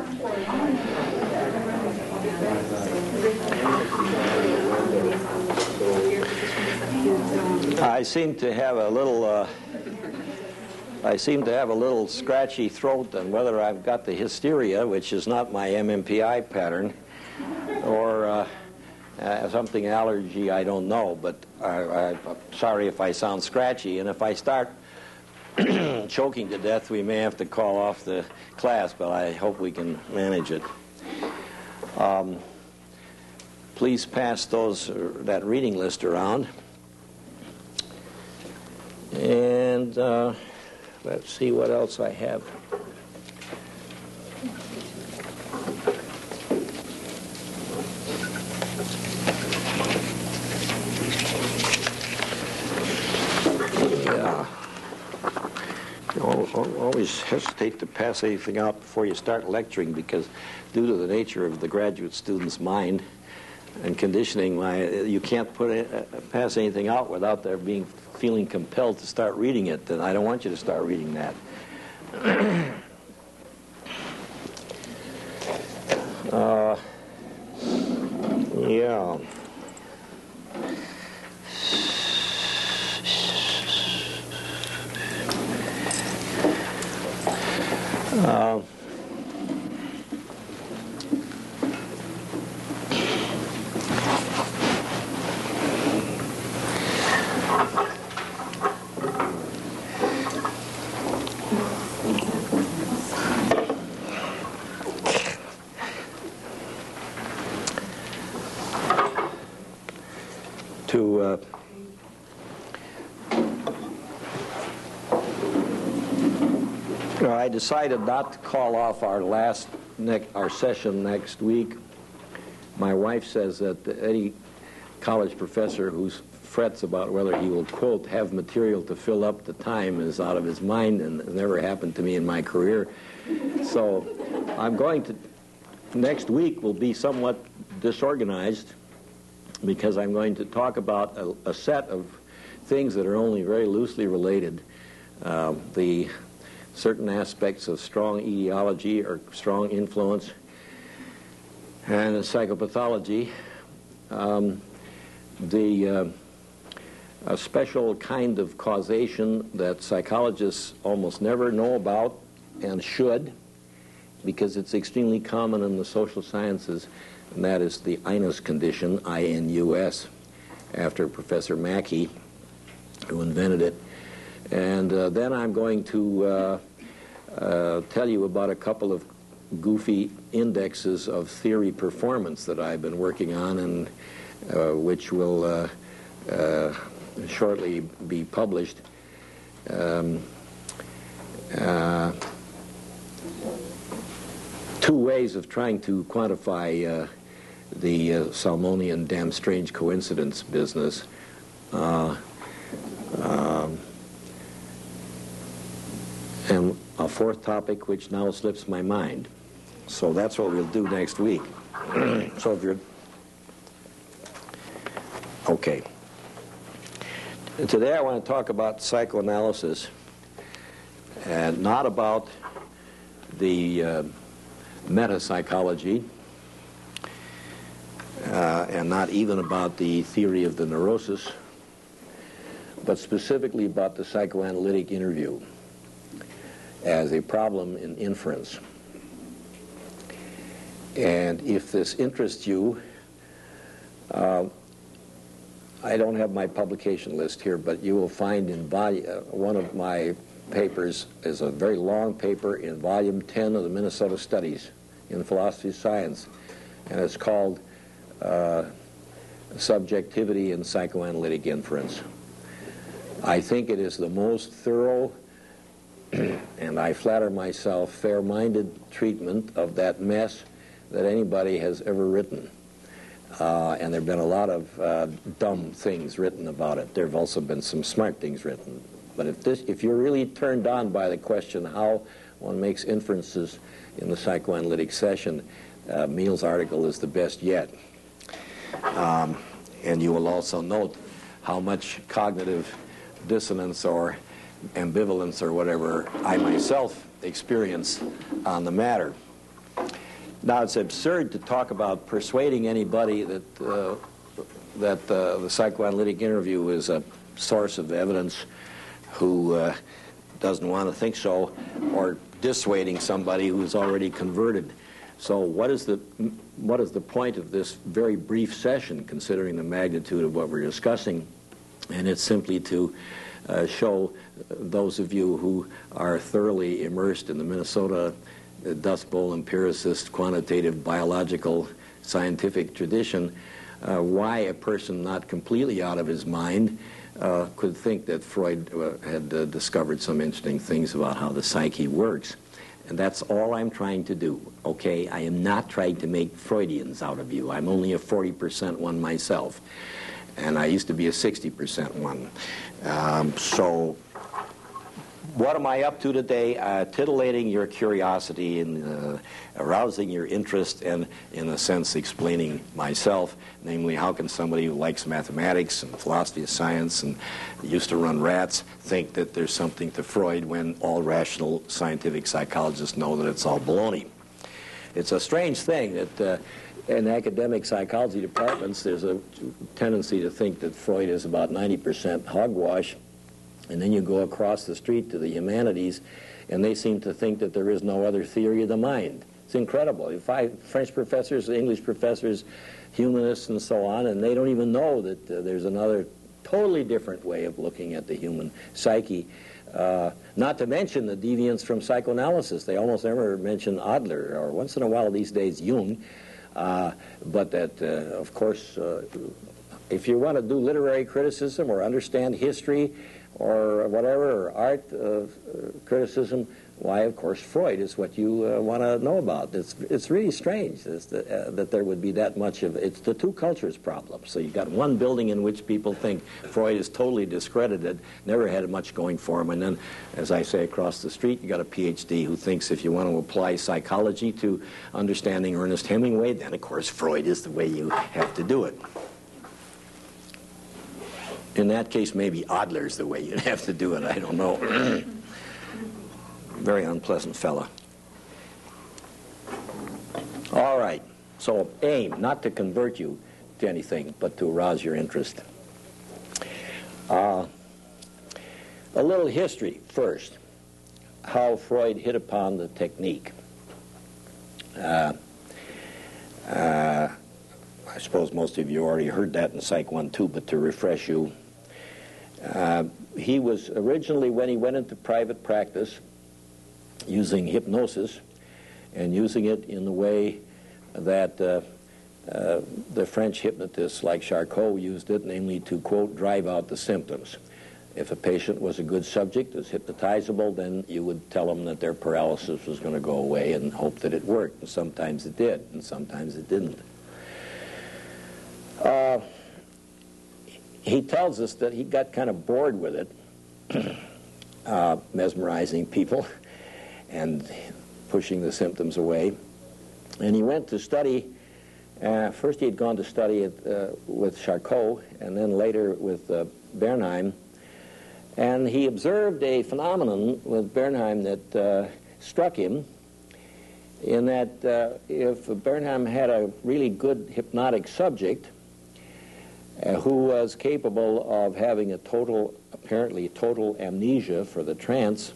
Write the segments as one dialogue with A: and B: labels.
A: I seem to have a little scratchy throat, and whether I've got the hysteria, which is not my MMPI pattern, or something allergy, I don't know. But I'm sorry if I sound scratchy, and if I start choking to death, we may have to call off the class, but I hope we can manage it. Please pass that reading list around. And let's see what else I have. Yeah. Always hesitate to pass anything out before you start lecturing, because due to the nature of the graduate student's mind and conditioning, you can't pass anything out without their feeling compelled to start reading it, and I don't want you to start reading that. Yeah. I decided not to call off our session next week. My wife says that any college professor who frets about whether he will, quote, have material to fill up the time is out of his mind, and it never happened to me in my career. So I'm going to, next week will be somewhat disorganized, because I'm going to talk about a set of things that are only very loosely related. The certain aspects of strong etiology or strong influence and psychopathology, a special kind of causation that psychologists almost never know about and should, because it's extremely common in the social sciences, and that is the Inus condition, I-N-U-S, after Professor Mackey, who invented it. And then I'm going to tell you about a couple of goofy indexes of theory performance that I've been working on, and which will shortly be published. Two ways of trying to quantify the Salmonian damn strange coincidence business. And a fourth topic which now slips my mind. So that's what we'll do next week. So if you're... Okay. Today I want to talk about psychoanalysis, and not about the metapsychology, and not even about the theory of the neurosis, but specifically about the psychoanalytic interview as a problem in inference. And if this interests you, I don't have my publication list here, but you will find in one of my papers is a very long paper in volume 10 of the Minnesota Studies in Philosophy of Science, and it's called Subjectivity in Psychoanalytic Inference. I think it is the most thorough, and I flatter myself, fair-minded treatment of that mess that anybody has ever written. And there have been a lot of dumb things written about it. There have also been some smart things written. But if you're really turned on by the question how one makes inferences in the psychoanalytic session, Meal's article is the best yet. And you will also note how much cognitive dissonance or ambivalence or whatever I myself experience on the matter. Now, it's absurd to talk about persuading anybody that the psychoanalytic interview is a source of evidence who doesn't want to think so, or dissuading somebody who's already converted. So what is the point of this very brief session, considering the magnitude of what we're discussing? And it's simply to show those of you who are thoroughly immersed in the Minnesota Dust Bowl empiricist, quantitative, biological, scientific tradition, why a person not completely out of his mind could think that Freud had discovered some interesting things about how the psyche works. And that's all I'm trying to do, okay? I am not trying to make Freudians out of you. I'm only a 40% one myself. And I used to be a 60% one. So what am I up to today? Titillating your curiosity and arousing your interest and, in a sense, explaining myself. Namely, how can somebody who likes mathematics and philosophy of science and used to run rats think that there's something to Freud when all rational scientific psychologists know that it's all baloney? It's a strange thing that in academic psychology departments there's a tendency to think that Freud is about 90% hogwash, and then you go across the street to the humanities and they seem to think that there is no other theory of the mind. It's incredible. French professors, English professors, humanists and so on, and they don't even know that there's another totally different way of looking at the human psyche. Not to mention the deviance from psychoanalysis. They almost never mention Adler, or once in a while these days Jung. But that, of course, if you want to do literary criticism or understand history or whatever, or art criticism, why, of course, Freud is what you want to know about. It's really strange that there would be that much of it. It's the two cultures problem. So you've got one building in which people think Freud is totally discredited, never had much going for him, and then, as I say, across the street, you got a PhD who thinks if you want to apply psychology to understanding Ernest Hemingway, then, of course, Freud is the way you have to do it. In that case, maybe Adler's the way you'd have to do it. I don't know. Very unpleasant fella. All right. So aim, not to convert you to anything, but to arouse your interest. A little history first. How Freud hit upon the technique. I suppose most of you already heard that in Psych 1-2, but to refresh you, he was originally, when he went into private practice, using hypnosis and using it in the way that the French hypnotists like Charcot used it, namely to, quote, drive out the symptoms. If a patient was a good subject, was hypnotizable, then you would tell them that their paralysis was going to go away and hope that it worked. And sometimes it did, and sometimes it didn't. He tells us that he got kind of bored with it, mesmerizing people and pushing the symptoms away. And he went to study, first he had gone to study it with Charcot, and then later with Bernheim. And he observed a phenomenon with Bernheim that struck him, in that if Bernheim had a really good hypnotic subject who was capable of having a apparently total amnesia for the trance,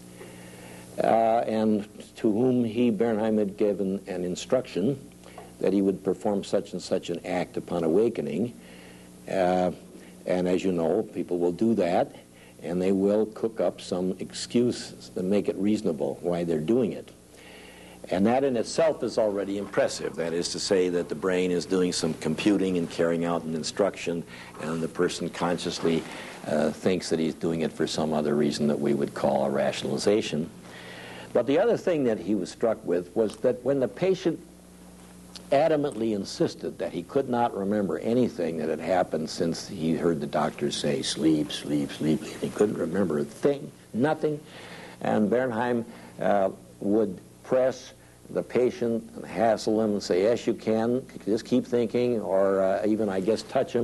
A: and to whom Bernheim had given an instruction that he would perform such and such an act upon awakening. And as you know, people will do that, and they will cook up some excuse to make it reasonable why they're doing it. And that in itself is already impressive. That is to say that the brain is doing some computing and carrying out an instruction, and the person consciously thinks that he's doing it for some other reason that we would call a rationalization. But the other thing that he was struck with was that when the patient adamantly insisted that he could not remember anything that had happened since he heard the doctors say, sleep, sleep, sleep, he couldn't remember a thing, nothing, and Bernheim would press the patient and hassle him and say, yes, you can, just keep thinking, or even, I guess, touch him,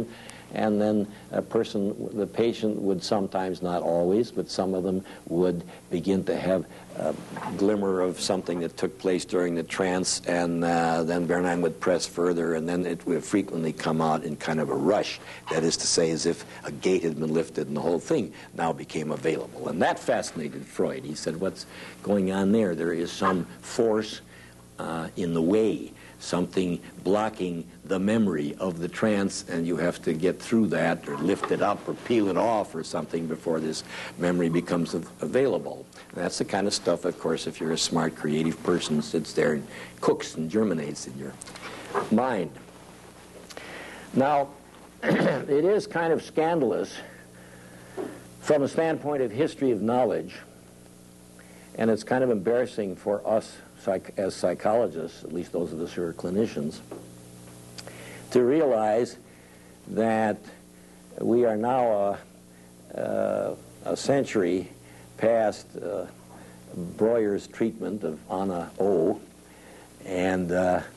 A: and then the patient would sometimes, not always, but some of them would begin to have a glimmer of something that took place during the trance, and then Bernheim would press further, and then it would frequently come out in kind of a rush, that is to say, as if a gate had been lifted and the whole thing now became available. And that fascinated Freud. He said, what's going on there? There is some force in the way, something blocking the memory of the trance, and you have to get through that or lift it up or peel it off or something before this memory becomes available. And that's the kind of stuff, of course, if you're a smart, creative person, sits there and cooks and germinates in your mind. Now, it is kind of scandalous from a standpoint of history of knowledge, and it's kind of embarrassing for us as psychologists, at least those of us who are clinicians, to realize that we are now a century past Breuer's treatment of Anna O, and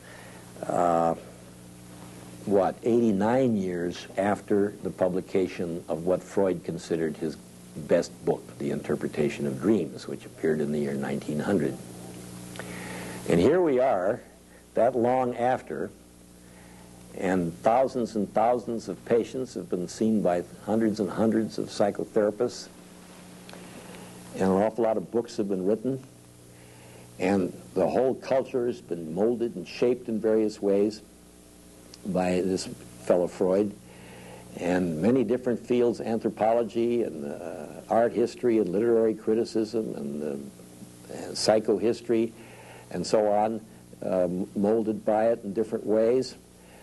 A: 89 years after the publication of what Freud considered his best book, The Interpretation of Dreams, which appeared in the year 1900. And here we are, that long after, and thousands of patients have been seen by hundreds and hundreds of psychotherapists, and an awful lot of books have been written, and the whole culture has been molded and shaped in various ways by this fellow Freud, and many different fields, anthropology and art history and literary criticism and psychohistory and so on, molded by it in different ways.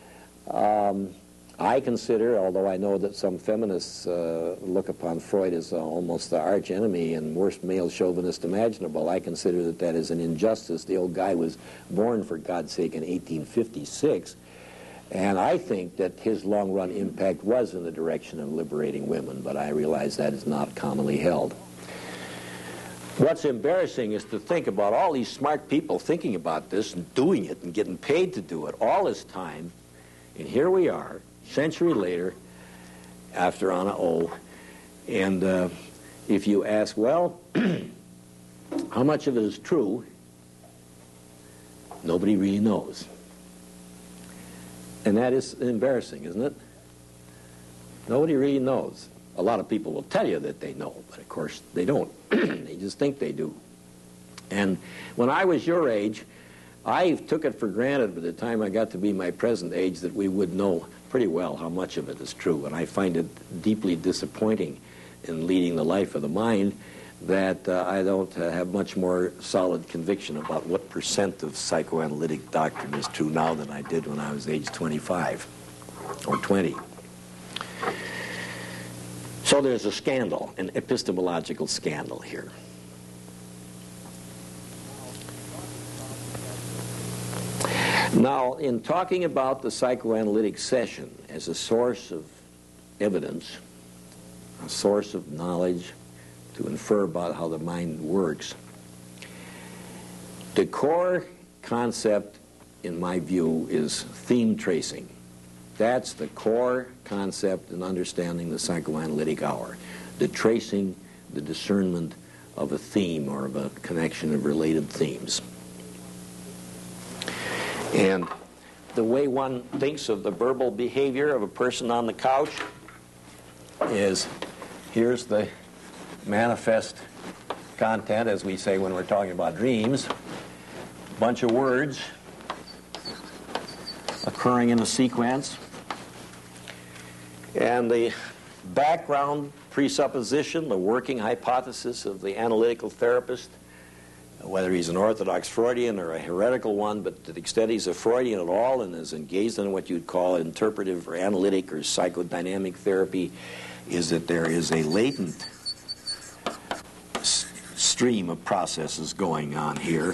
A: I consider, although I know that some feminists look upon Freud as almost the arch enemy and worst male chauvinist imaginable, I consider that that is an injustice. The old guy was born, for God's sake, in 1856, and I think that his long-run impact was in the direction of liberating women, but I realize that is not commonly held. What's embarrassing is to think about all these smart people thinking about this and doing it and getting paid to do it all this time, and here we are, a century later, after Anna O, and if you ask, well, how much of it is true, nobody really knows. And that is embarrassing, isn't it? Nobody really knows. A lot of people will tell you that they know, but of course they don't. They just think they do. And when I was your age, I took it for granted by the time I got to be my present age that we would know pretty well how much of it is true. And I find it deeply disappointing in leading the life of the mind that I don't have much more solid conviction about what % of psychoanalytic doctrine is true now than I did when I was age 25 or 20. So there's a scandal, an epistemological scandal here. Now, in talking about the psychoanalytic session as a source of evidence, a source of knowledge to infer about how the mind works, the core concept, in my view, is theme tracing. That's the core concept in understanding the psychoanalytic hour, the tracing, the discernment of a theme or of a connection of related themes. And the way one thinks of the verbal behavior of a person on the couch is, here's the manifest content, as we say when we're talking about dreams, a bunch of words occurring in a sequence, and the background presupposition, the working hypothesis of the analytical therapist, whether he's an orthodox Freudian or a heretical one, but to the extent he's a Freudian at all and is engaged in what you'd call interpretive or analytic or psychodynamic therapy, is that there is a latent stream of processes going on here,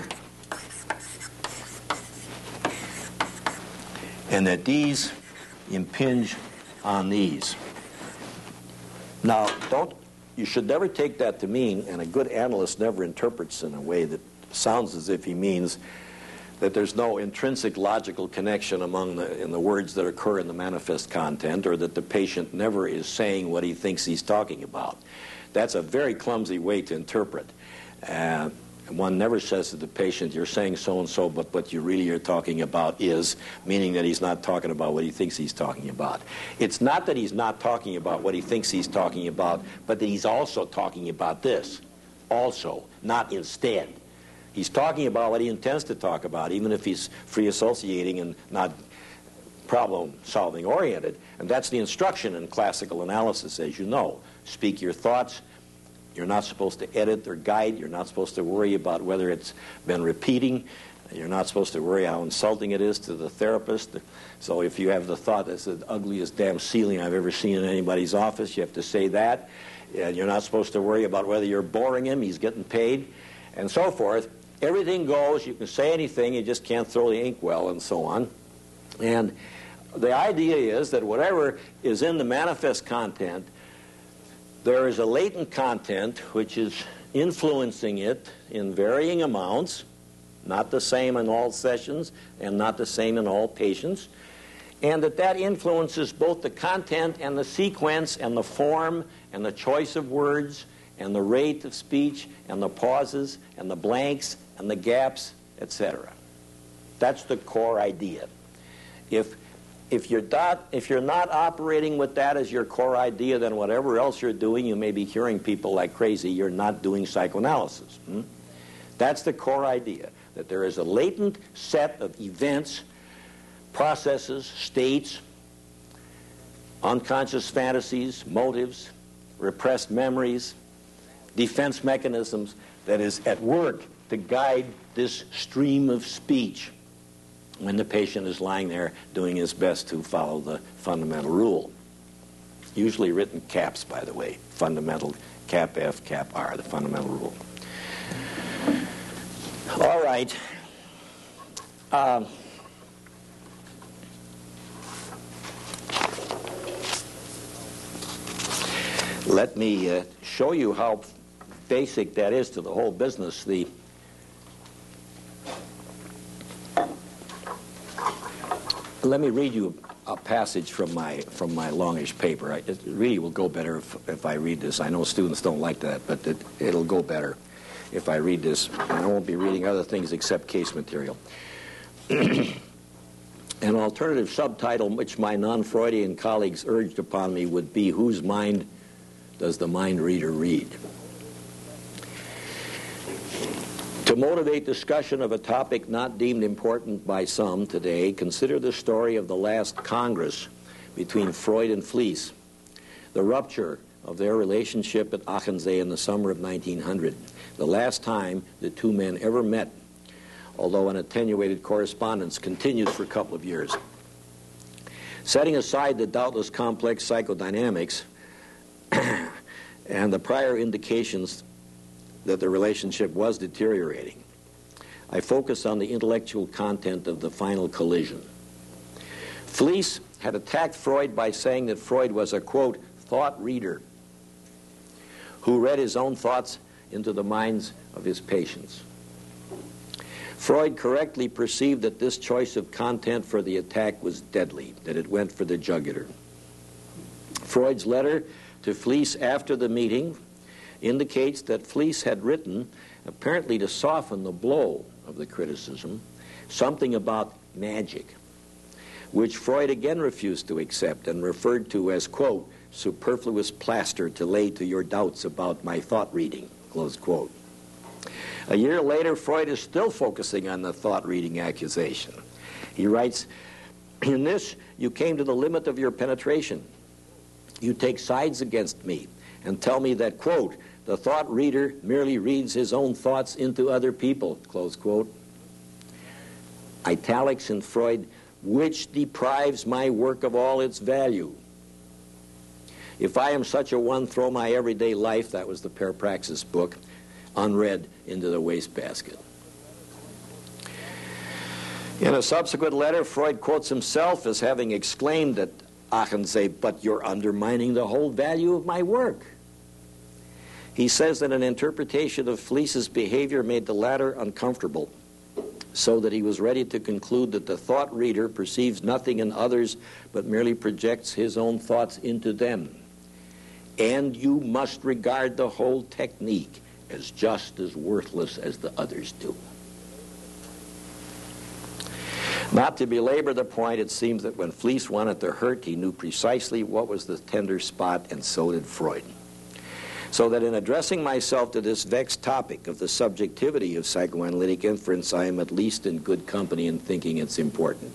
A: and that these impinge on these. Now, you should never take that to mean, and a good analyst never interprets in a way that sounds as if he means that there's no intrinsic logical connection in the words that occur in the manifest content, or that the patient never is saying what he thinks he's talking about. That's a very clumsy way to interpret. One never says to the patient, you're saying so-and-so, but what you really are talking about is, meaning that he's not talking about what he thinks he's talking about. It's not that he's not talking about what he thinks he's talking about, but that he's also talking about this. Also, not instead. He's talking about what he intends to talk about, even if he's free associating and not problem-solving oriented. And that's the instruction in classical analysis, as you know. Speak your thoughts. You're not supposed to edit or guide. You're not supposed to worry about whether it's been repeating. You're not supposed to worry how insulting it is to the therapist. So if you have the thought, that's the ugliest damn ceiling I've ever seen in anybody's office, you have to say that. And you're not supposed to worry about whether you're boring him, he's getting paid, and so forth. Everything goes. You can say anything, you just can't throw the inkwell, and so on. And the idea is that whatever is in the manifest content, there is a latent content which is influencing it in varying amounts, not the same in all sessions and not the same in all patients, and that influences both the content and the sequence and the form and the choice of words and the rate of speech and the pauses and the blanks and the gaps, etc. That's the core idea. If you're not operating with that as your core idea, then whatever else you're doing, you may be curing people like crazy. You're not doing psychoanalysis. That's the core idea, that there is a latent set of events, processes, states, unconscious fantasies, motives, repressed memories, defense mechanisms that is at work to guide this stream of speech when the patient is lying there doing his best to follow the fundamental rule. Usually written caps, by the way. Fundamental, cap F, cap R, the fundamental rule. All right. Let me show you how basic that is to the whole business. Let me read you a passage from my longish paper. It really will go better if I read this. I know students don't like that, but it'll go better if I read this. I won't be reading other things except case material. An alternative subtitle which my non-Freudian colleagues urged upon me would be, "Whose mind does the mind reader read?" To motivate discussion of a topic not deemed important by some today, consider the story of the last Congress between Freud and Fliess, the rupture of their relationship at Achensee in the summer of 1900, the last time the two men ever met, although an attenuated correspondence continued for a couple of years. Setting aside the doubtless complex psychodynamics and the prior indications that the relationship was deteriorating, I focus on the intellectual content of the final collision. Fliess had attacked Freud by saying that Freud was a, quote, thought reader who read his own thoughts into the minds of his patients. Freud correctly perceived that this choice of content for the attack was deadly, that it went for the jugular. Freud's letter to Fliess after the meeting indicates that Fliess had written, apparently to soften the blow of the criticism, something about magic, which Freud again refused to accept and referred to as, quote, superfluous plaster to lay to your doubts about my thought reading, close quote. A year later, Freud is still focusing on the thought reading accusation. He writes, "In this, you came to the limit of your penetration. You take sides against me and tell me that, quote, the thought reader merely reads his own thoughts into other people," close quote. Italics in Freud, "which deprives my work of all its value. If I am such a one, throw my everyday life," that was the Parapraxis book, "unread into the wastebasket." In a subsequent letter, Freud quotes himself as having exclaimed at Achensee, "But you're undermining the whole value of my work." He says that an interpretation of Fliess's behavior made the latter uncomfortable. so that he was ready to conclude that the thought reader perceives nothing in others but merely projects his own thoughts into them. And you must regard the whole technique as just as worthless as the others do. Not to belabor the point, it seems that when Fliess wanted to hurt, he knew precisely what was the tender spot, and so did Freud. So that in addressing myself to this vexed topic of the subjectivity of psychoanalytic inference, I am at least in good company in thinking it's important.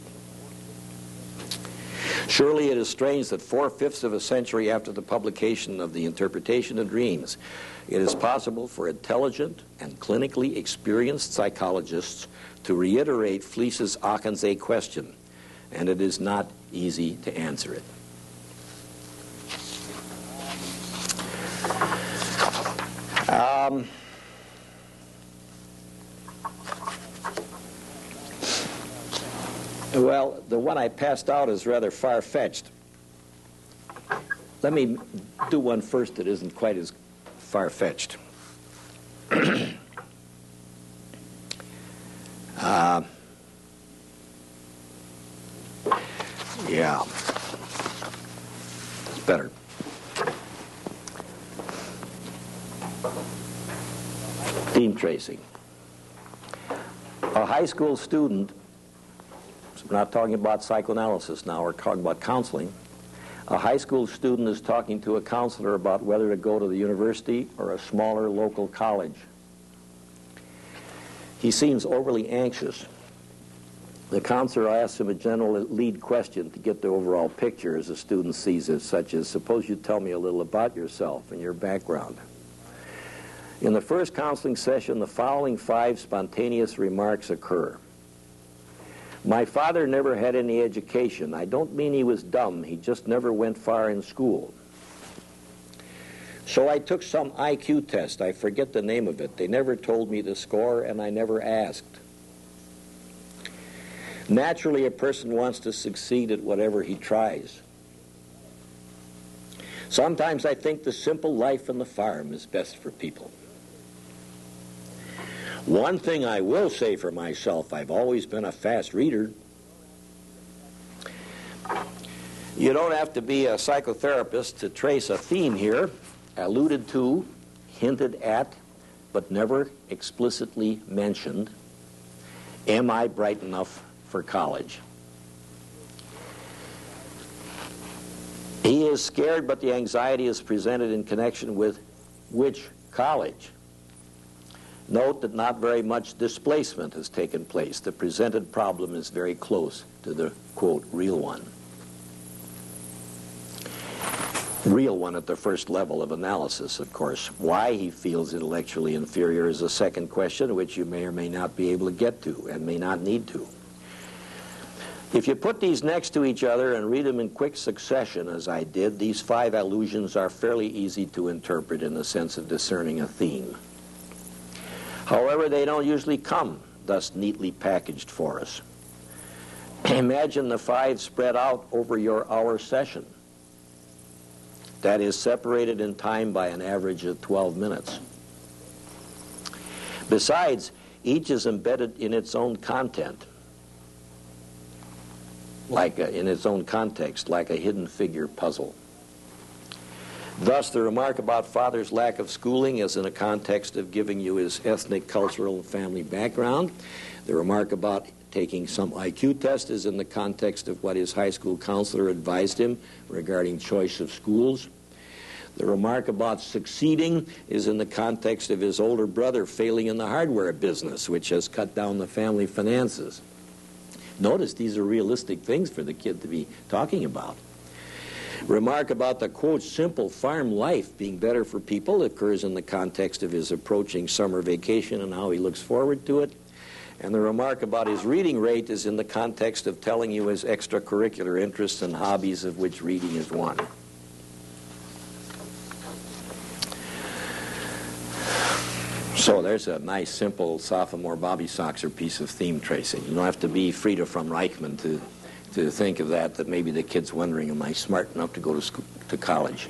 A: Surely it is strange that 4/5 of a century after the publication of The Interpretation of Dreams, it is possible for intelligent and clinically experienced psychologists to reiterate Fliess's Achensee question, and it is not easy to answer it. Well, the one I passed out is rather far-fetched. Let me do one first that isn't quite as far-fetched. Yeah, it's better. Theme tracing. A high school student, so we're not talking about psychoanalysis now, we're talking about counseling. A high school student is talking to a counselor about whether to go to the university or a smaller local college. He seems overly anxious. The counselor asks him a general lead question to get the overall picture as the student sees it, such as, suppose you tell me a little about yourself and your background. In the first counseling session, the following 5 spontaneous remarks occur. My father never had any education. I don't mean he was dumb, he just never went far in school. So I took some IQ test. I forget the name of it. They never told me the score, and I never asked. Naturally, a person wants to succeed at whatever he tries. Sometimes I think the simple life on the farm is best for people. One thing I will say for myself, I've always been a fast reader. You don't have to be a psychotherapist to trace a theme here, alluded to, hinted at, but never explicitly mentioned. Am I bright enough for college? He is scared, but the anxiety is presented in connection with which college. Note that not very much displacement has taken place. The presented problem is very close to the, quote, real one. Real one at the first level of analysis, of course. Why he feels intellectually inferior is a second question, which you may or may not be able to get to and may not need to. If you put these next to each other and read them in quick succession, as I did, these 5 allusions are fairly easy to interpret in the sense of discerning a theme. However, they don't usually come thus neatly packaged for us. Imagine the 5 spread out over your hour session. That is separated in time by an average of 12 minutes. Besides, each is embedded in its own content, in its own context, like a hidden figure puzzle. Thus, the remark about father's lack of schooling is in a context of giving you his ethnic, cultural, and family background. The remark about taking some IQ test is in the context of what his high school counselor advised him regarding choice of schools. The remark about succeeding is in the context of his older brother failing in the hardware business, which has cut down the family finances. Notice these are realistic things for the kid to be talking about. Remark about the, quote, simple farm life being better for people occurs in the context of his approaching summer vacation and how he looks forward to it. And the remark about his reading rate is in the context of telling you his extracurricular interests and hobbies, of which reading is one. So there's a nice, simple sophomore Bobby Soxer piece of theme tracing. You don't have to be Frieda from Reichman to think of that maybe the kid's wondering, am I smart enough to go to school, to college?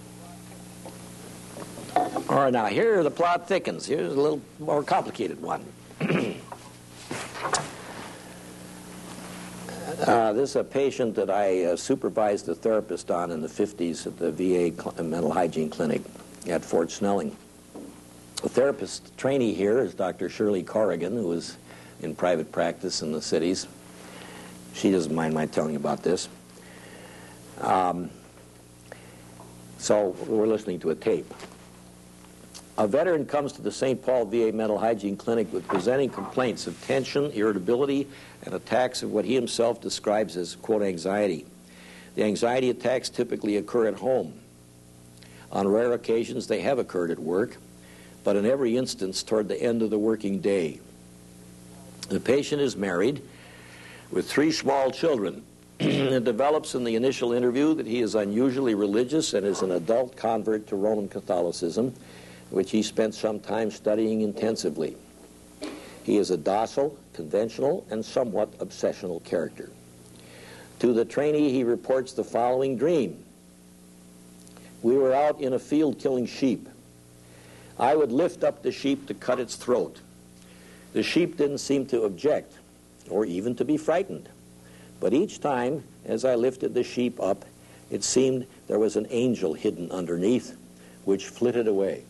A: All right, now here the plot thickens. Here's a little more complicated one. This is a patient that I supervised a therapist on in the 50s at the VA mental hygiene clinic at Fort Snelling. The therapist trainee here is Dr. Shirley Corrigan, who is in private practice in the cities. She doesn't mind my telling you about this. So we're listening to a tape. A veteran comes to the St. Paul VA Mental Hygiene Clinic with presenting complaints of tension, irritability, and attacks of what he himself describes as, quote, anxiety. The anxiety attacks typically occur at home. On rare occasions, they have occurred at work, but in every instance toward the end of the working day. The patient is married with 3 small children. It develops in the initial interview that he is unusually religious and is an adult convert to Roman Catholicism, which he spent some time studying intensively. He is a docile, conventional, and somewhat obsessional character. To the trainee, he reports the following dream. We were out in a field killing sheep. I would lift up the sheep to cut its throat. The sheep didn't seem to object, or even to be frightened. But each time, as I lifted the sheep up, it seemed there was an angel hidden underneath, which flitted away.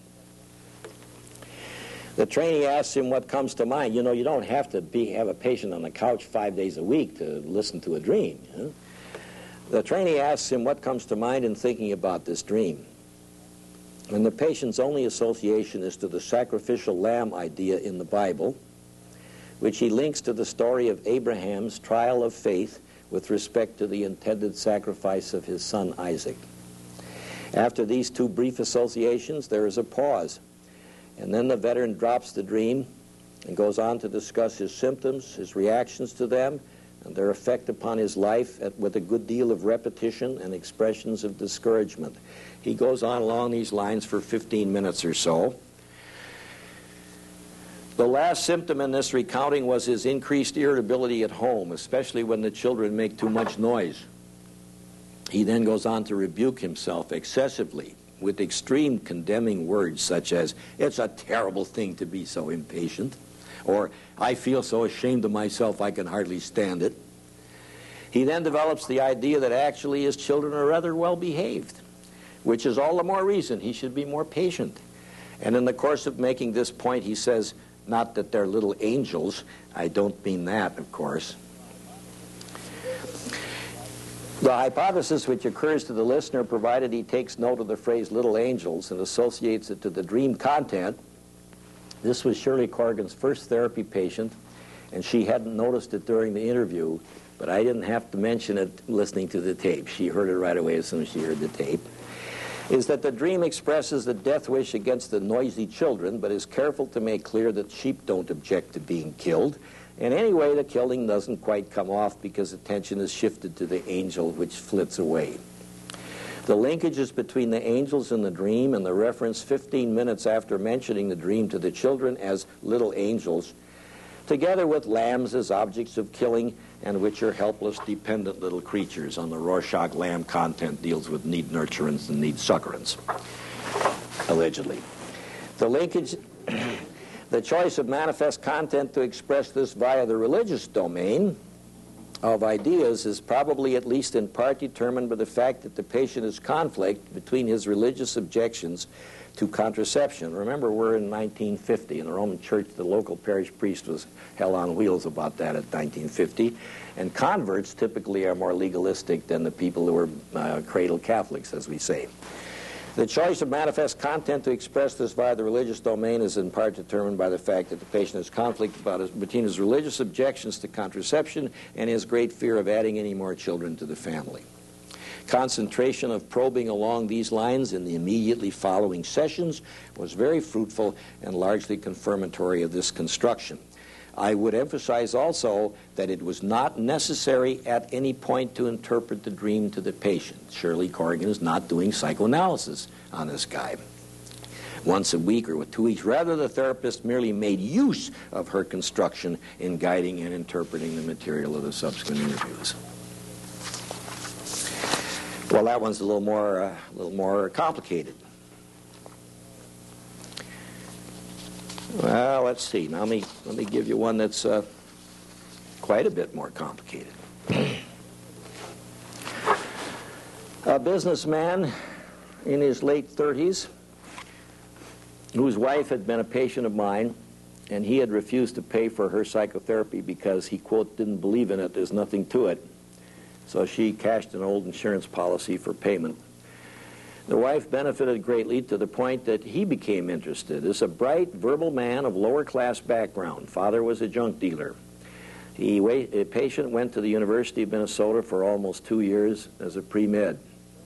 A: The trainee asks him what comes to mind. You know, you don't have to have a patient on the couch 5 days a week to listen to a dream. You know? The trainee asks him what comes to mind in thinking about this dream. And the patient's only association is to the sacrificial lamb idea in the Bible, which he links to the story of Abraham's trial of faith with respect to the intended sacrifice of his son Isaac. After these 2 brief associations, there is a pause. And then the veteran drops the dream and goes on to discuss his symptoms, his reactions to them, and their effect upon his life with a good deal of repetition and expressions of discouragement. He goes on along these lines for 15 minutes or so. The last symptom in this recounting was his increased irritability at home, especially when the children make too much noise. He then goes on to rebuke himself excessively with extreme condemning words such as, "It's a terrible thing to be so impatient," or "I feel so ashamed of myself I can hardly stand it." He then develops the idea that actually his children are rather well behaved, which is all the more reason he should be more patient. And in the course of making this point, he says, not that they're little angels. I don't mean that, of course. The hypothesis which occurs to the listener, provided he takes note of the phrase little angels and associates it to the dream content. This was Shirley Corrigan's first therapy patient, and she hadn't noticed it during the interview, but I didn't have to mention it listening to the tape. She heard it right away as soon as she heard the tape. Is that the dream expresses the death wish against the noisy children, but is careful to make clear that sheep don't object to being killed. And anyway, the killing doesn't quite come off because attention is shifted to the angel, which flits away. The linkages between the angels in the dream and the reference 15 minutes after mentioning the dream to the children as little angels, together with lambs as objects of killing, and which are helpless, dependent little creatures. On the Rorschach lamb content deals with need nurturance and need succorance, allegedly. The linkage... The choice of manifest content to express this via the religious domain of ideas is probably at least in part determined by the fact that the patient is conflict between his religious objections to contraception. Remember, we're in 1950. In the Roman Church, the local parish priest was hell on wheels about that at 1950. And converts typically are more legalistic than the people who are cradle Catholics, as we say. The choice of manifest content to express this via the religious domain is in part determined by the fact that the patient has conflict between his religious objections to contraception and his great fear of adding any more children to the family. Concentration of probing along these lines in the immediately following sessions was very fruitful and largely confirmatory of this construction. I would emphasize also that it was not necessary at any point to interpret the dream to the patient. Shirley Corrigan is not doing psychoanalysis on this guy once a week or 2 weeks. Rather, the therapist merely made use of her construction in guiding and interpreting the material of the subsequent interviews. Well, that one's a little more complicated. Well, let's see. Now let me give you one that's quite a bit more complicated. businessman in his late 30s whose wife had been a patient of mine, and he had refused to pay for her psychotherapy because he, quote, didn't believe in it, there's nothing to it. So she cashed an old insurance policy for payment. The wife benefited greatly to the point that he became interested. As a bright, verbal man of lower-class background. Father was a junk dealer. A patient went to the University of Minnesota for almost 2 years as a pre-med.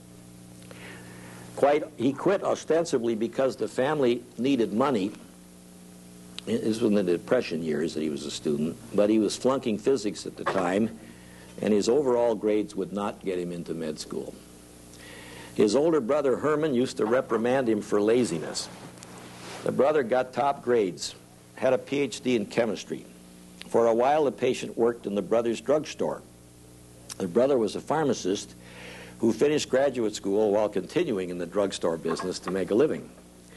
A: He quit ostensibly because the family needed money. This was in the Depression years that he was a student, but he was flunking physics at the time, and his overall grades would not get him into med school. His older brother, Herman, used to reprimand him for laziness. The brother got top grades, had a PhD in chemistry. For a while, the patient worked in the brother's drugstore. The brother was a pharmacist who finished graduate school while continuing in the drugstore business to make a living.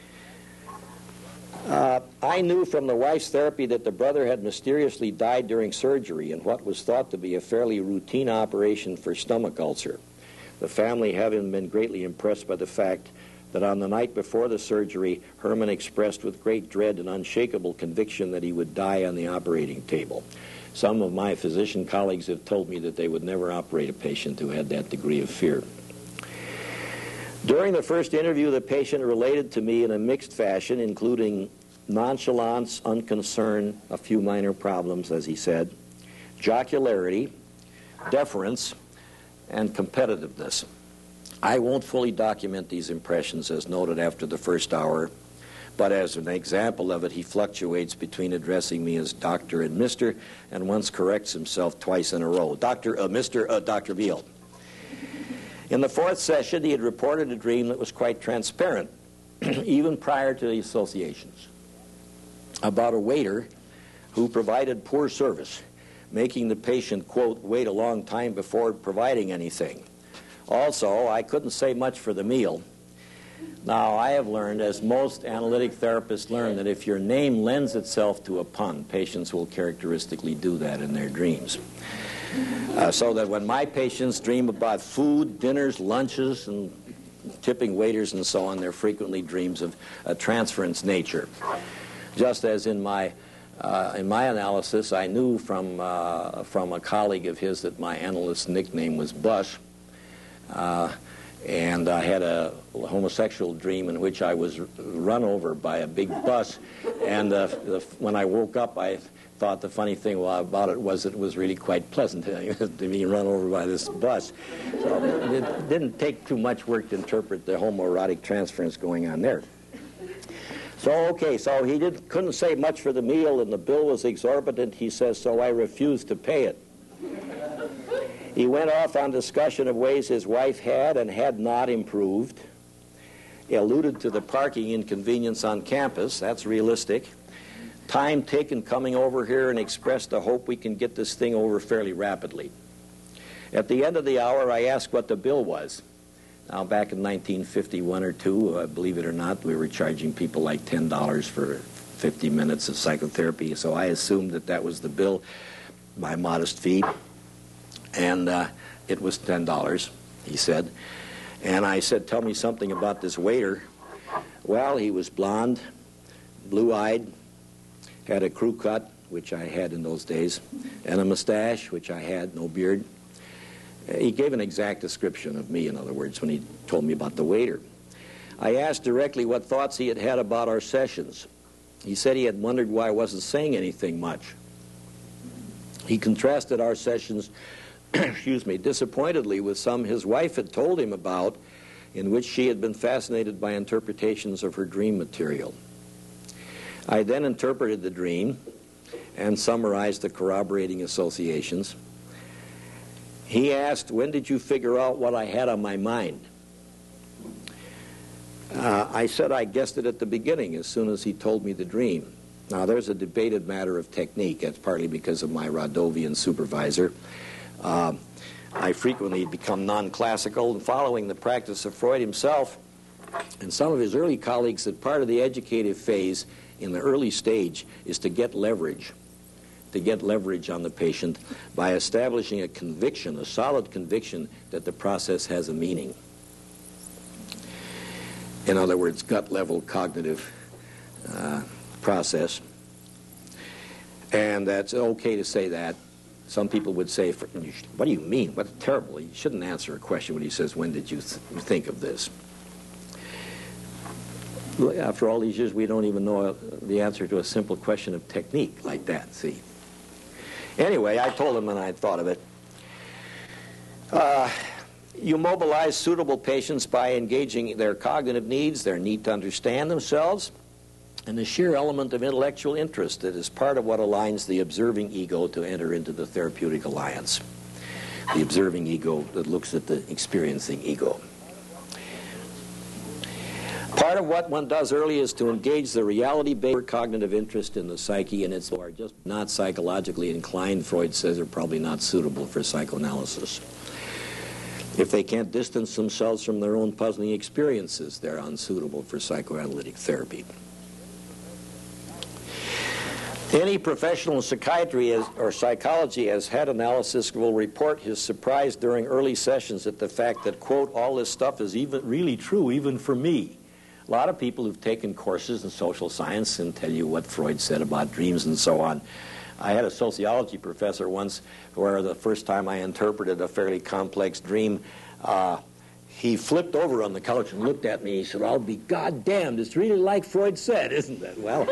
A: I knew from the wife's therapy that the brother had mysteriously died during surgery in what was thought to be a fairly routine operation for stomach ulcer. The family having been greatly impressed by the fact that on the night before the surgery, Herman expressed with great dread and unshakable conviction that he would die on the operating table. Some of my physician colleagues have told me that they would never operate a patient who had that degree of fear. During the first interview, the patient related to me in a mixed fashion, including nonchalance, unconcern, a few minor problems, as he said, jocularity, deference, and competitiveness. I won't fully document these impressions as noted after the first hour, but as an example of it, he fluctuates between addressing me as Dr. and Mr., and once corrects himself twice in a row. Dr. Beal. In the fourth session, he had reported a dream that was quite transparent, even prior to the associations, about a waiter who provided poor service, making the patient, quote, wait a long time before providing anything. Also, I couldn't say much for the meal. Now, I have learned, as most analytic therapists learn, that if your name lends itself to a pun, patients will characteristically do that in their dreams. So that when my patients dream about food, dinners, lunches, and tipping waiters and so on, they're frequently dreams of a transference nature. Just as in my analysis, I knew from a colleague of his that my analyst's nickname was Bus. And I had a homosexual dream in which I was run over by a big bus, and when I woke up, I thought the funny thing about it was really quite pleasant to be run over by this bus. So it didn't take too much work to interpret the homoerotic transference going on there. So, okay, so he couldn't say much for the meal, and the bill was exorbitant, he says, so I refused to pay it. He went off on discussion of ways his wife had and had not improved, alluded to the parking inconvenience on campus, that's realistic, time taken coming over here, and expressed the hope we can get this thing over fairly rapidly. At the end of the hour, I asked what the bill was. Now, back in 1951 or 2, believe it or not, we were charging people like $10 for 50 minutes of psychotherapy, so I assumed that was the bill, my modest fee. And it was $10, he said. And I said, tell me something about this waiter. Well, he was blonde, blue-eyed, had a crew cut, which I had in those days, and a mustache, which I had, no beard. He gave an exact description of me, in other words, when he told me about the waiter. I asked directly what thoughts he had about our sessions. He said he had wondered why I wasn't saying anything much. He contrasted our sessions disappointedly with some his wife had told him about, in which she had been fascinated by interpretations of her dream material. I then interpreted the dream and summarized the corroborating associations. He asked, when did you figure out what I had on my mind? I said I guessed it at the beginning, as soon as he told me the dream. Now, there's a debated matter of technique. That's partly because of my Radovian supervisor. I frequently become non-classical, and following the practice of Freud himself and some of his early colleagues, that part of the educative phase in the early stage is to get leverage on the patient by establishing a conviction, a solid conviction that the process has a meaning. In other words, gut-level cognitive process. And that's okay to say that. Some people would say, what do you mean? What terrible. You shouldn't answer a question when he says, when did you think of this? After all these years, we don't even know the answer to a simple question of technique like that, see? Anyway, I told him and I thought of it. You mobilize suitable patients by engaging their cognitive needs, their need to understand themselves, and the sheer element of intellectual interest that is part of what aligns the observing ego to enter into the therapeutic alliance. The observing ego that looks at the experiencing ego. Part of what one does early is to engage the reality-based cognitive interest in the psyche, and it's are just not psychologically inclined, Freud says, are probably not suitable for psychoanalysis. If they can't distance themselves from their own puzzling experiences, they're unsuitable for psychoanalytic therapy. Any professional in psychiatry or psychology has had analysis will report his surprise during early sessions at the fact that, quote, all this stuff is even really true even for me. A lot of people who've taken courses in social science and tell you what Freud said about dreams and so on. I had a sociology professor once where the first time I interpreted a fairly complex dream, he flipped over on the couch and looked at me. He said, I'll be goddamned. It's really like Freud said, isn't it? Well,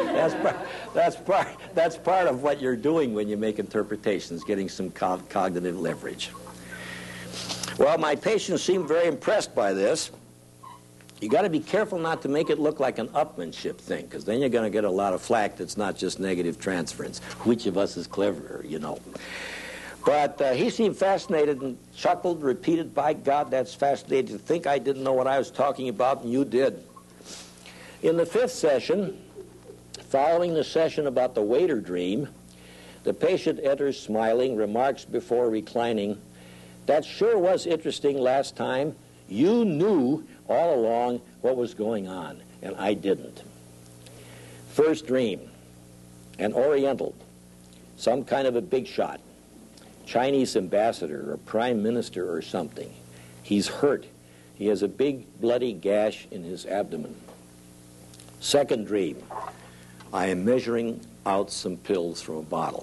A: that's part of what you're doing when you make interpretations, getting some cognitive leverage. Well, my patients seemed very impressed by this. You got to be careful not to make it look like an upmanship thing, because then you're going to get a lot of flack that's not just negative transference. Which of us is cleverer, you know? But he seemed fascinated and chuckled, repeated, by God, that's fascinating to think I didn't know what I was talking about, and you did. In the fifth session, following the session about the waiter dream, the patient enters smiling, remarks before reclining, that sure was interesting last time. You knew all along what was going on, and I didn't. First dream, an Oriental, some kind of a big shot, Chinese ambassador or prime minister or something. He's hurt. He has a big bloody gash in his abdomen. Second dream, I am measuring out some pills from a bottle.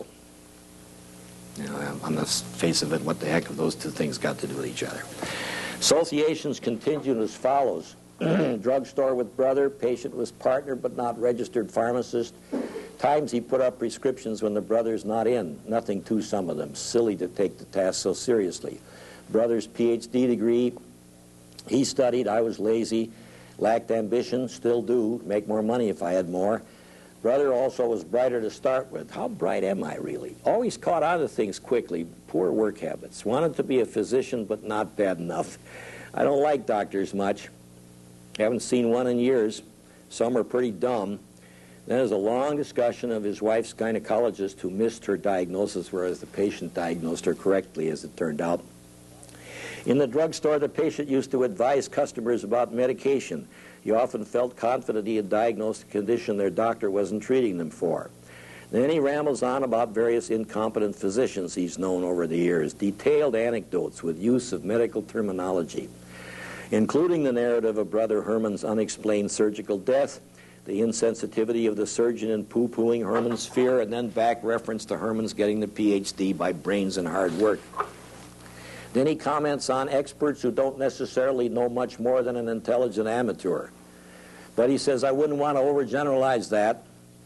A: You know, on the face of it, what the heck have those two things got to do with each other? Associations continued as follows. Drugstore with brother, patient with partner but not registered pharmacist. Times he put up prescriptions when the brother's not in. Nothing to some of them. Silly to take the task so seriously. Brother's PhD degree. He studied. I was lazy. Lacked ambition. Still do. Make more money if I had more. Brother also was brighter to start with. How bright am I really? Always caught on to things quickly. Poor work habits. Wanted to be a physician but not bad enough. I don't like doctors much. Haven't seen one in years. Some are pretty dumb. Then there's a long discussion of his wife's gynecologist who missed her diagnosis, whereas the patient diagnosed her correctly, as it turned out. In the drugstore, the patient used to advise customers about medication. He often felt confident he had diagnosed a condition their doctor wasn't treating them for. Then he rambles on about various incompetent physicians he's known over the years, detailed anecdotes with use of medical terminology, including the narrative of Brother Herman's unexplained surgical death, the insensitivity of the surgeon in poo-pooing Herman's fear, and then back reference to Herman's getting the PhD by brains and hard work. Then he comments on experts who don't necessarily know much more than an intelligent amateur. But he says, I wouldn't want to overgeneralize that.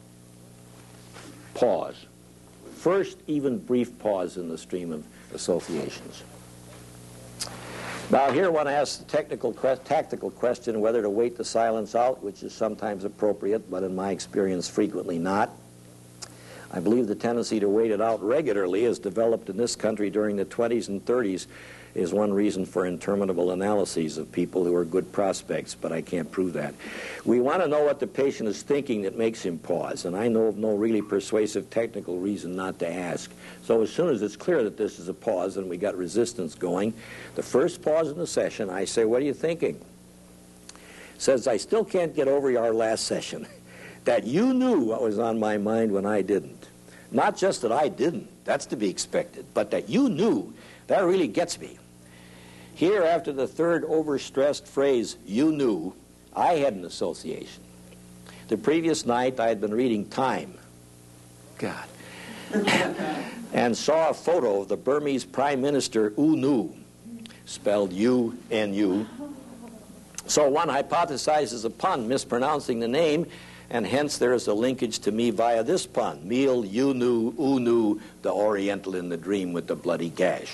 A: Pause. First, even brief pause in the stream of associations. Now here one asks the tactical question whether to wait the silence out, which is sometimes appropriate, but in my experience frequently not. I believe the tendency to wait it out regularly, as developed in this country during the 20s and 30s, is one reason for interminable analyses of people who are good prospects, but I can't prove that. We want to know what the patient is thinking that makes him pause, and I know of no really persuasive technical reason not to ask. So as soon as it's clear that this is a pause and we got resistance going, the first pause in the session, I say, what are you thinking? Says, I still can't get over our last session, that you knew what was on my mind when I didn't. Not just that I didn't, that's to be expected, but that you knew, that really gets me. Here, after the third overstressed phrase, you knew, I had an association. The previous night I had been reading Time. God. And saw a photo of the Burmese Prime Minister U Nu, spelled U-N-U. So one hypothesizes a pun mispronouncing the name, and hence there is a linkage to me via this pun. Meal, U-Nu, U-Nu, the Oriental in the dream with the bloody gash.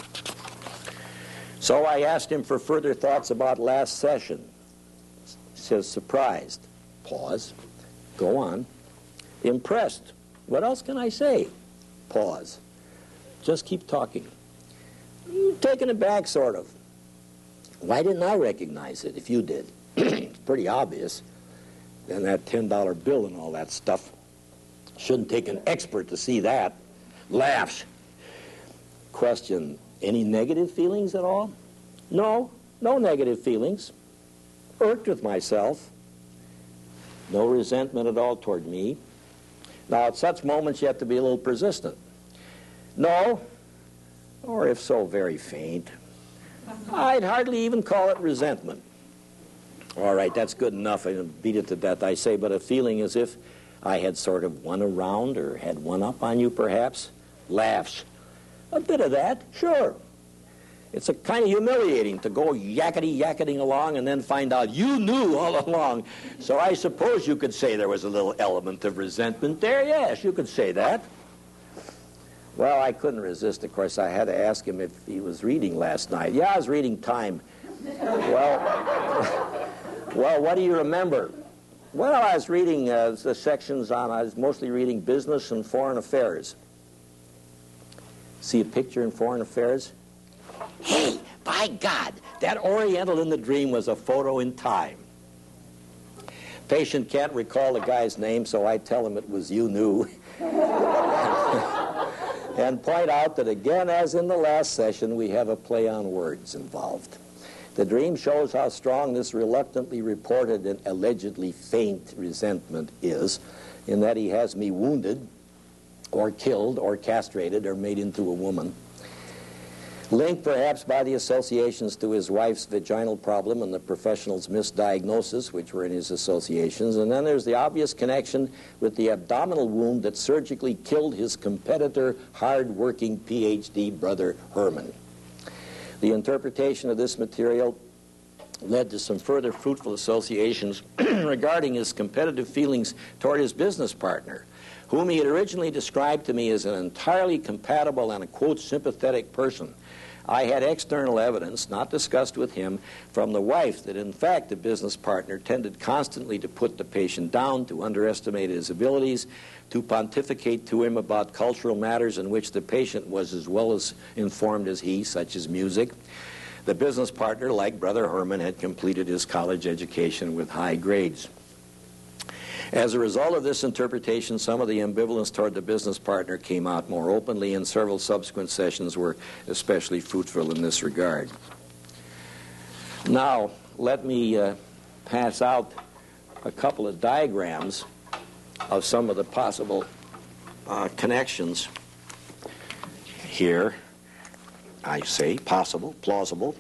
A: So I asked him for further thoughts about last session. He says, surprised. Pause. Go on. Impressed. What else can I say? Pause. Just keep talking. Taken aback, sort of. Why didn't I recognize it if you did? It's pretty obvious. And that $10 bill and all that stuff. Shouldn't take an expert to see that. Laughs. Question, any negative feelings at all? No, no negative feelings. Irked with myself. No resentment at all toward me. Now, at such moments, you have to be a little persistent. No, or if so, very faint. I'd hardly even call it resentment. All right, that's good enough. I didn't beat it to death, I say, but a feeling as if I had sort of won around or had one up on you, perhaps. Laughs. A bit of that, sure. It's a kind of humiliating to go yakety-yakketing along and then find out you knew all along. So I suppose you could say there was a little element of resentment there. Yes, you could say that. Well, I couldn't resist, of course. I had to ask him if he was reading last night. Yeah, I was reading Time. Well, what do you remember? Well, I was reading the sections on, I was mostly reading business and foreign affairs. See a picture in Foreign Affairs? Hey, by God, that Oriental in the dream was a photo in Time. Patient can't recall the guy's name, so I tell him it was you knew. And point out that again, as in the last session, we have a play on words involved. The dream shows how strong this reluctantly reported and allegedly faint resentment is, in that he has me wounded, or killed, or castrated, or made into a woman. Linked perhaps by the associations to his wife's vaginal problem and the professional's misdiagnosis, which were in his associations. And then there's the obvious connection with the abdominal wound that surgically killed his competitor, hard-working PhD brother Herman. The interpretation of this material led to some further fruitful associations regarding his competitive feelings toward his business partner, whom he had originally described to me as an entirely compatible and a, quote, sympathetic person. I had external evidence, not discussed with him, from the wife that in fact the business partner tended constantly to put the patient down, to underestimate his abilities, to pontificate to him about cultural matters in which the patient was as well as informed as he, such as music. The business partner, like Brother Herman, had completed his college education with high grades. As a result of this interpretation, some of the ambivalence toward the business partner came out more openly, and several subsequent sessions were especially fruitful in this regard. Now, let me pass out a couple of diagrams of some of the possible connections here. I say possible, plausible.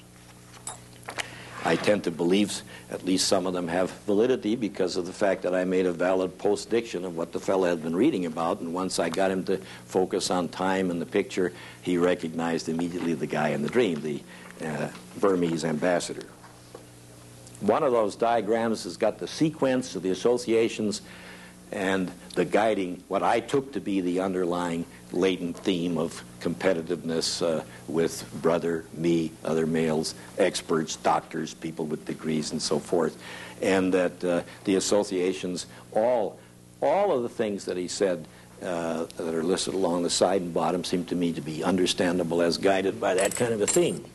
A: I tend to believe at least some of them have validity because of the fact that I made a valid post-diction of what the fellow had been reading about, and once I got him to focus on Time and the picture, he recognized immediately the guy in the dream, the Burmese ambassador. One of those diagrams has got the sequence of the associations and the guiding, what I took to be the underlying latent theme of competitiveness with brother, me, other males, experts, doctors, people with degrees, and so forth. And that the associations, all of the things that he said that are listed along the side and bottom seem to me to be understandable as guided by that kind of a theme.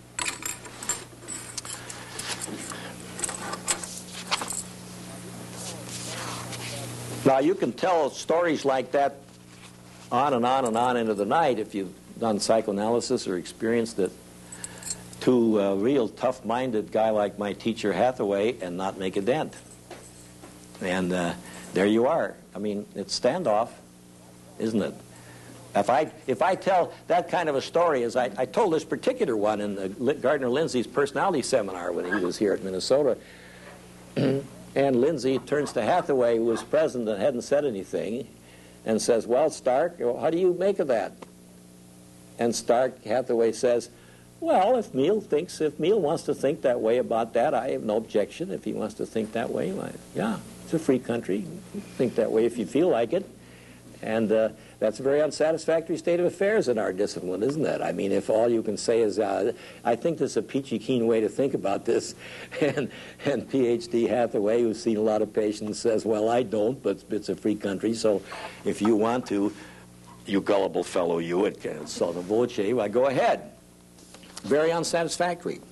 A: Now, you can tell stories like that on and on and on into the night if you've done psychoanalysis or experienced it to a real tough-minded guy like my teacher Hathaway and not make a dent. And there you are. I mean, it's standoff, isn't it? If I tell that kind of a story, as I told this particular one in Gardner Lindsay's personality seminar when he was here at Minnesota, And Lindsay turns to Hathaway, who was present and hadn't said anything, and says, well, Stark, how do you make of that? And Hathaway says, well, if Meehl wants to think that way about that, I have no objection. If he wants to think that way, yeah, it's a free country. Think that way if you feel like it. And that's a very unsatisfactory state of affairs in our discipline, isn't it? I mean, if all you can say is, I think there's a peachy keen way to think about this, and Ph.D. Hathaway, who's seen a lot of patients, says, well, I don't, but it's a free country, so if you want to, you gullible fellow, you, at sotto voce, well, go ahead. Very unsatisfactory.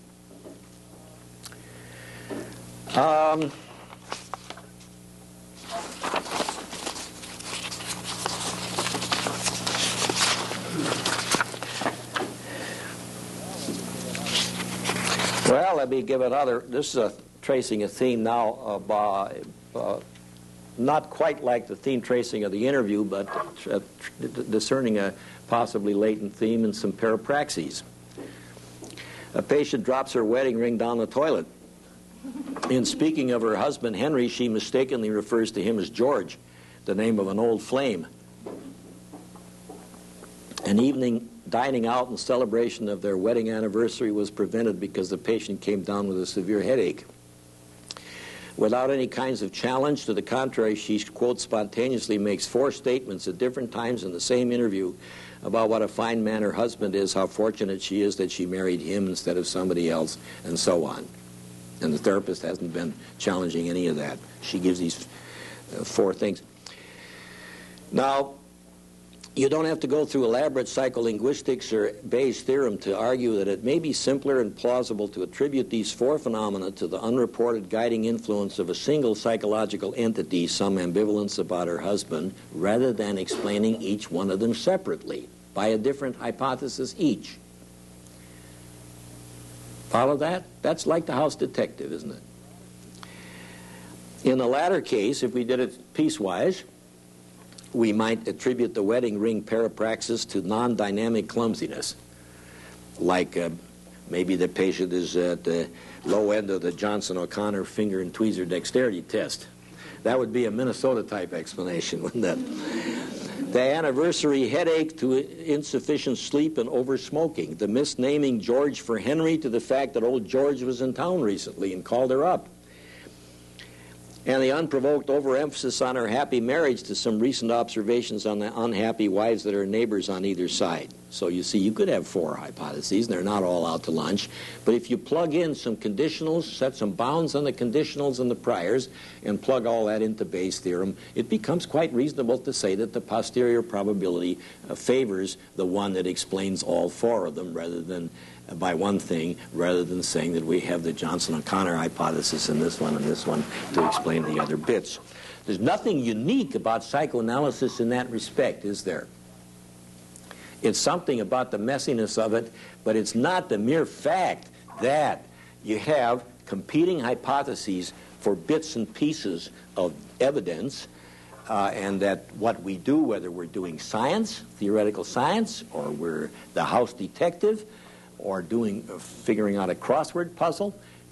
A: Well, let me give another. This is tracing a theme now, not quite like the theme tracing of the interview, but discerning a possibly latent theme in some parapraxes. A patient drops her wedding ring down the toilet. In speaking of her husband, Henry, she mistakenly refers to him as George, the name of an old flame. An evening dining out in celebration of their wedding anniversary was prevented because the patient came down with a severe headache. Without any kinds of challenge, to the contrary, she, quote, spontaneously makes 4 statements at different times in the same interview about what a fine man her husband is, how fortunate she is that she married him instead of somebody else, and so on. And the therapist hasn't been challenging any of that. She gives these 4 things. Now, you don't have to go through elaborate psycholinguistics or Bayes' theorem to argue that it may be simpler and plausible to attribute these 4 phenomena to the unreported guiding influence of a single psychological entity, some ambivalence about her husband, rather than explaining each one of them separately by a different hypothesis each. Follow that? That's like the house detective, isn't it? In the latter case, if we did it piecewise, we might attribute the wedding ring parapraxis to non-dynamic clumsiness. Like maybe the patient is at the low end of the Johnson-O'Connor finger and tweezer dexterity test. That would be a Minnesota-type explanation, wouldn't that? The anniversary headache to insufficient sleep and over-smoking. The misnaming George for Henry to the fact that old George was in town recently and called her up. And the unprovoked overemphasis on her happy marriage to some recent observations on the unhappy wives that are neighbors on either side. So you see, you could have 4 hypotheses, and they're not all out to lunch. But if you plug in some conditionals, set some bounds on the conditionals and the priors, and plug all that into Bayes' theorem, it becomes quite reasonable to say that the posterior probability favors the one that explains all 4 of them rather than by one thing, rather than saying that we have the Johnson-O'Connor hypothesis in this one and this one to explain the other bits. There's nothing unique about psychoanalysis in that respect, is there? It's something about the messiness of it, but it's not the mere fact that you have competing hypotheses for bits and pieces of evidence, and that what we do, whether we're doing science, theoretical science, or we're the house detective, or figuring out a crossword puzzle,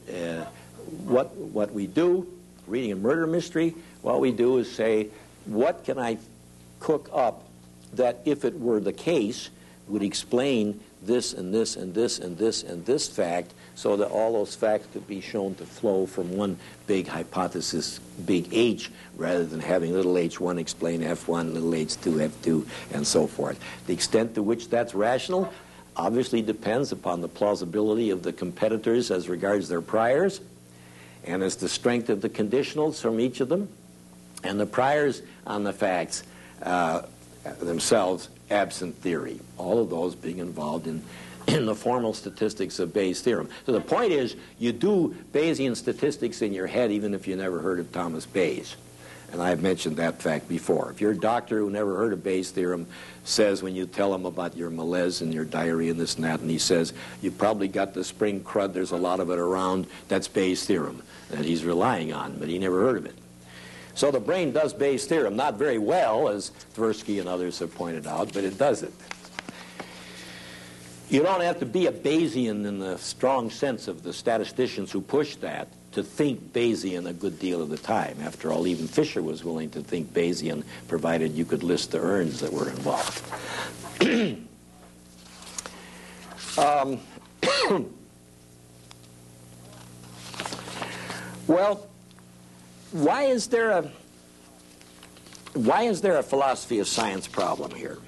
A: what we do, reading a murder mystery, what we do is say, what can I cook up that, if it were the case, would explain this and this and this and this and this fact, so that all those facts could be shown to flow from one big hypothesis, big H, rather than having little h1 explain f1, little h2, f2, and so forth. The extent to which that's rational obviously depends upon the plausibility of the competitors as regards their priors, and as the strength of the conditionals from each of them, and the priors on the facts themselves absent theory, all of those being involved in the formal statistics of Bayes' theorem. So the point is, you do Bayesian statistics in your head even if you never heard of Thomas Bayes. And I've mentioned that fact before. If your doctor who never heard of Bayes' theorem says, when you tell him about your malaise and your diarrhea and this and that, and he says, you probably got the spring crud, there's a lot of it around, that's Bayes' theorem that he's relying on, but he never heard of it. So the brain does Bayes' theorem, not very well, as Tversky and others have pointed out, but it does it. You don't have to be a Bayesian in the strong sense of the statisticians who push that to think Bayesian a good deal of the time. After all, even Fisher was willing to think Bayesian, provided you could list the urns that were involved. Well, why is there a philosophy of science problem here?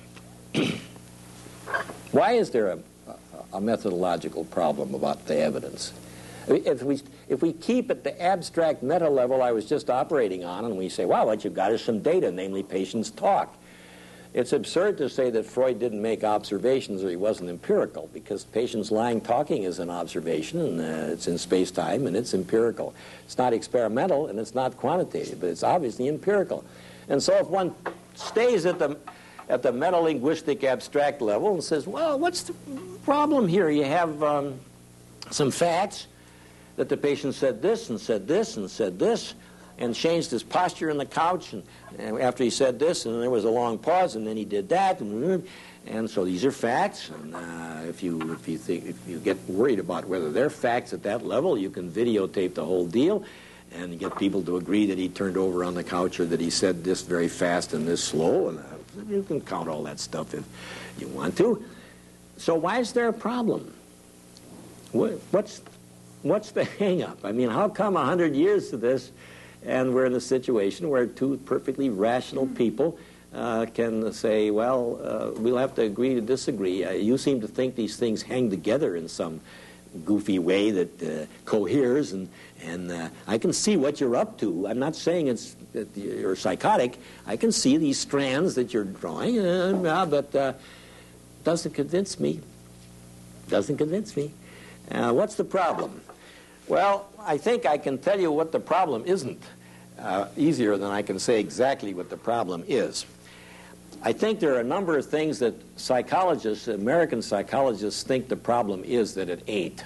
A: Why is there a methodological problem about the evidence? If we keep at the abstract meta level I was just operating on, and we say, well, what you've got is some data, namely patients talk. It's absurd to say that Freud didn't make observations or he wasn't empirical, because patients lying talking is an observation, and it's in space-time, and it's empirical. It's not experimental, and it's not quantitative, but it's obviously empirical. And so if one stays at the meta-linguistic abstract level and says, well, what's the problem here? You have some facts that the patient said this and said this and said this, and changed his posture in the couch, and after he said this, and there was a long pause, and then he did that, and so these are facts. And if you get worried about whether they're facts at that level, you can videotape the whole deal and get people to agree that he turned over on the couch or that he said this very fast and this slow, and you can count all that stuff if you want to. So why is there a problem? What's the hang-up? I mean, how come 100 years to this, and we're in a situation where two perfectly rational people can say, well, we'll have to agree to disagree. You seem to think these things hang together in some goofy way that coheres, and I can see what you're up to. I'm not saying that you're psychotic. I can see these strands that you're drawing, but doesn't convince me. Doesn't convince me. What's the problem? Well, I think I can tell you what the problem isn't easier than I can say exactly what the problem is. I think there are a number of things that psychologists, American psychologists, think the problem is that it ain't.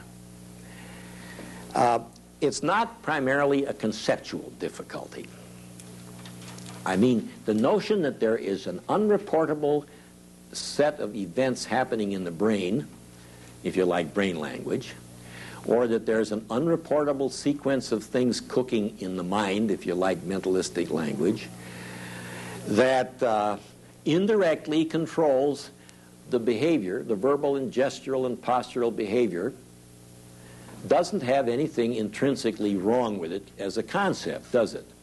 A: It's not primarily a conceptual difficulty. I mean, the notion that there is an unreportable set of events happening in the brain, if you like brain language, or that there's an unreportable sequence of things cooking in the mind, if you like mentalistic language, that indirectly controls the behavior, the verbal and gestural and postural behavior, doesn't have anything intrinsically wrong with it as a concept, does it?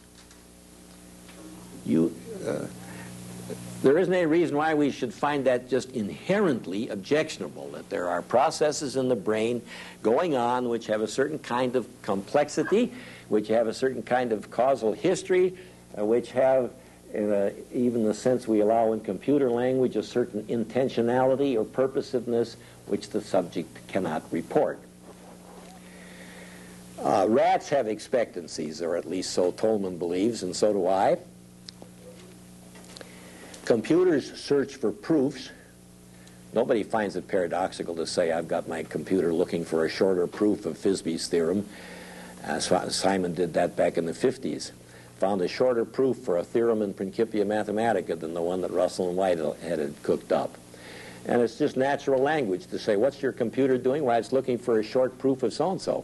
A: There isn't any reason why we should find that just inherently objectionable, that there are processes in the brain going on which have a certain kind of complexity, which have a certain kind of causal history, which have, in even the sense we allow in computer language, a certain intentionality or purposiveness which the subject cannot report. Rats have expectancies, or at least so Tolman believes, and so do I. Computers search for proofs. Nobody finds it paradoxical to say, I've got my computer looking for a shorter proof of Fisby's theorem. Simon did that back in the 50s. Found a shorter proof for a theorem in Principia Mathematica than the one that Russell and Whitehead had cooked up. And it's just natural language to say, what's your computer doing? Why, it's looking for a short proof of so-and-so.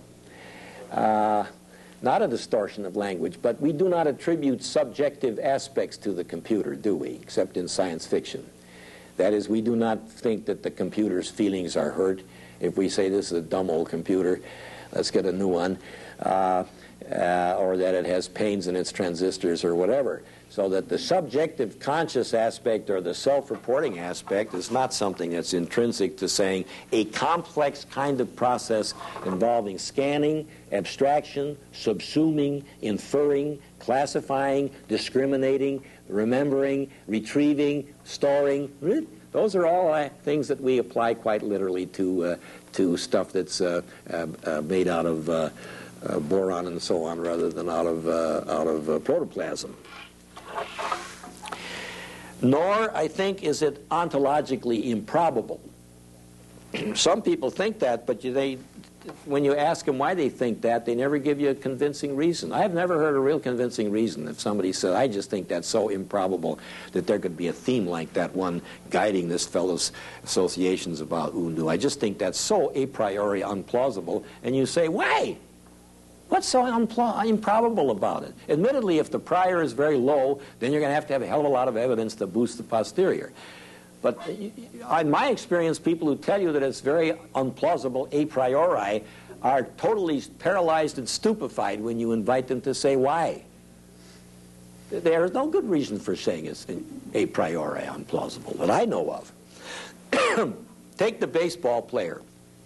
A: Not a distortion of language, but we do not attribute subjective aspects to the computer, do we, except in science fiction. That is, we do not think that the computer's feelings are hurt. If we say this is a dumb old computer, let's get a new one, or that it has pains in its transistors or whatever. So that the subjective conscious aspect or the self-reporting aspect is not something that's intrinsic to saying a complex kind of process involving scanning, abstraction, subsuming, inferring, classifying, discriminating, remembering, retrieving, storing. Those are all things that we apply quite literally to stuff that's made out of boron and so on, rather than out of protoplasm. Nor, I think, is it ontologically improbable. Some people think that, but when you ask them why they think that, they never give you a convincing reason. I've never heard a real convincing reason. If somebody said, I just think that's so improbable that there could be a theme like that one guiding this fellow's associations about Undu. I just think that's so a priori unplausible. And you say, why? What's so improbable about it? Admittedly, if the prior is very low, then you're going to have a hell of a lot of evidence to boost the posterior. But in my experience, people who tell you that it's very unplausible a priori are totally paralyzed and stupefied when you invite them to say why. There is no good reason for saying it's a priori unplausible that I know of. Take the baseball player.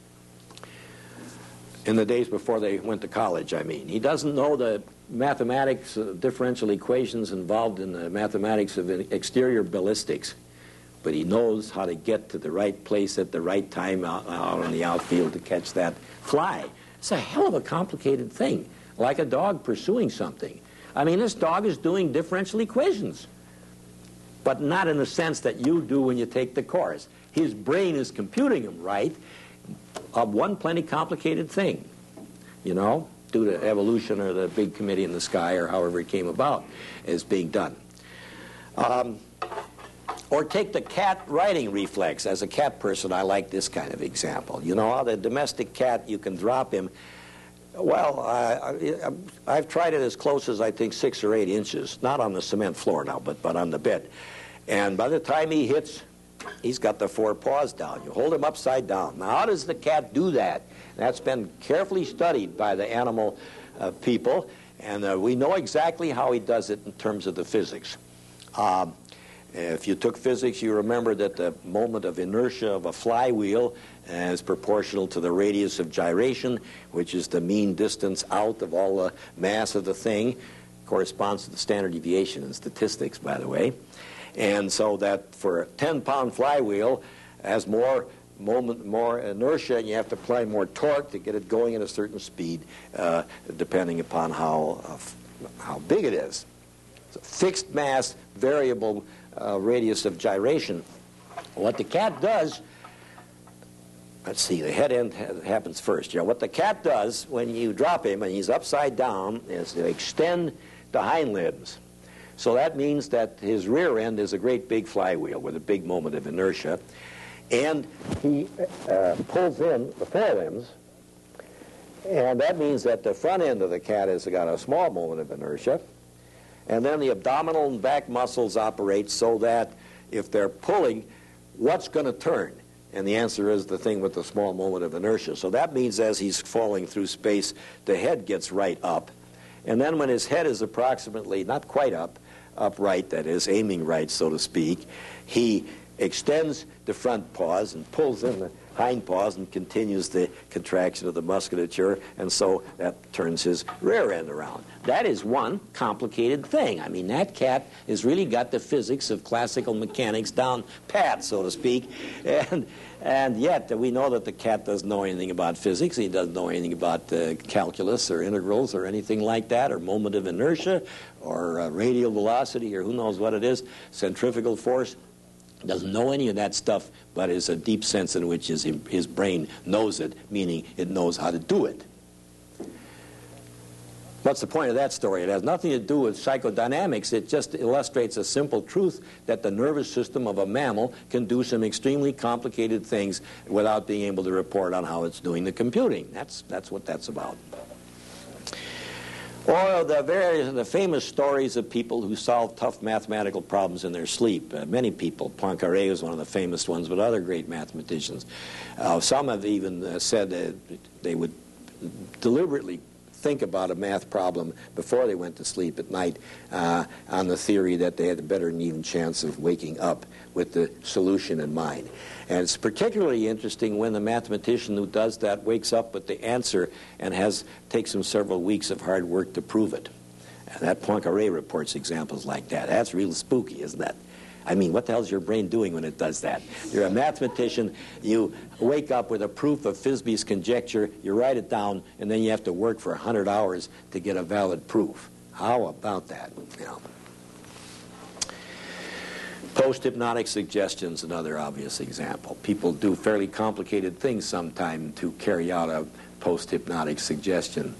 A: In the days before they went to college, I mean. He doesn't know the mathematics, differential equations involved in the mathematics of exterior ballistics, but he knows how to get to the right place at the right time out on the outfield to catch that fly. It's a hell of a complicated thing, like a dog pursuing something. I mean, this dog is doing differential equations, but not in the sense that you do when you take the course. His brain is computing them right, of one plenty complicated thing, you know, due to evolution or the big committee in the sky or however it came about is being done. Or take the cat riding reflex. As a cat person, I like this kind of example. You know, the domestic cat, you can drop him. Well, I've tried it as close as I think 6 or 8 inches, not on the cement floor now, but on the bed. And by the time he hits, he's got the 4 paws down. You hold him upside down. Now, how does the cat do that? That's been carefully studied by the animal people, and we know exactly how he does it in terms of the physics. If you took physics, you remember that the moment of inertia of a flywheel is proportional to the radius of gyration, which is the mean distance out of all the mass of the thing. Corresponds to the standard deviation in statistics, by the way. And so that for a 10-pound flywheel has more inertia, and you have to apply more torque to get it going at a certain speed, depending upon how big it is. It's a fixed mass, variable radius of gyration. What the cat does, let's see, the head end happens first. You know, what the cat does when you drop him and he's upside down is to extend the hind limbs. So that means that his rear end is a great big flywheel with a big moment of inertia. And he pulls in the forelimbs. And that means that the front end of the cat has got a small moment of inertia. And then the abdominal and back muscles operate so that if they're pulling, what's going to turn? And the answer is the thing with the small moment of inertia. So that means as he's falling through space, the head gets right up. And then when his head is approximately, not quite upright, that is, aiming right, so to speak, he extends the front paws and pulls in the hind paws and continues the contraction of the musculature, and so that turns his rear end around. That is one complicated thing. I mean, that cat has really got the physics of classical mechanics down pat, so to speak, and yet we know that the cat doesn't know anything about physics. He doesn't know anything about calculus or integrals or anything like that, or moment of inertia, or radial velocity, or who knows what it is, centrifugal force. Doesn't know any of that stuff, but is a deep sense in which his brain knows it, meaning it knows how to do it. What's the point of that story? It has nothing to do with psychodynamics. It just illustrates a simple truth that the nervous system of a mammal can do some extremely complicated things without being able to report on how it's doing the computing. That's what that's about. Or the famous stories of people who solve tough mathematical problems in their sleep. Many people, Poincaré was one of the famous ones, but other great mathematicians. Some have even said that they would deliberately think about a math problem before they went to sleep at night on the theory that they had a better than even chance of waking up with the solution in mind. And it's particularly interesting when the mathematician who does that wakes up with the answer and takes him several weeks of hard work to prove it. And that Poincaré reports examples like that. That's real spooky, isn't it? I mean, what the hell's your brain doing when it does that? You're a mathematician, you wake up with a proof of Fisby's conjecture, you write it down, and then you have to work for 100 hours to get a valid proof. How about that? You know. Post-hypnotic suggestion's another obvious example. People do fairly complicated things sometimes to carry out a post-hypnotic suggestion.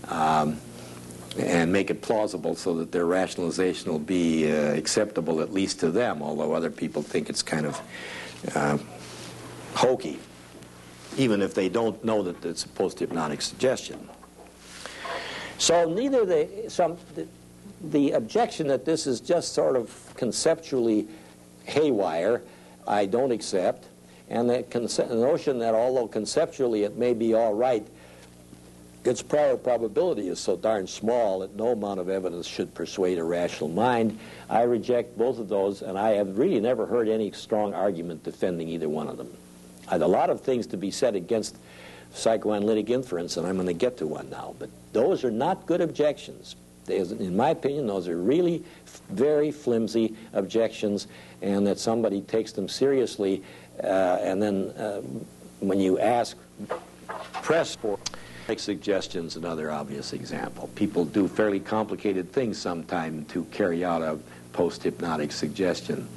A: And make it plausible so that their rationalization will be acceptable at least to them, although other people think it's kind of hokey, even if they don't know that it's a post-hypnotic suggestion. So neither the objection that this is just sort of conceptually haywire, I don't accept, and the notion that although conceptually it may be all right, its prior probability is so darn small that no amount of evidence should persuade a rational mind. I reject both of those, and I have really never heard any strong argument defending either one of them. There's a lot of things to be said against psychoanalytic inference, and I'm going to get to one now, but those are not good objections. In my opinion, those are really very flimsy objections, and that somebody takes them seriously, and then when you press for suggestions, another obvious example. People do fairly complicated things sometimes to carry out a post-hypnotic suggestion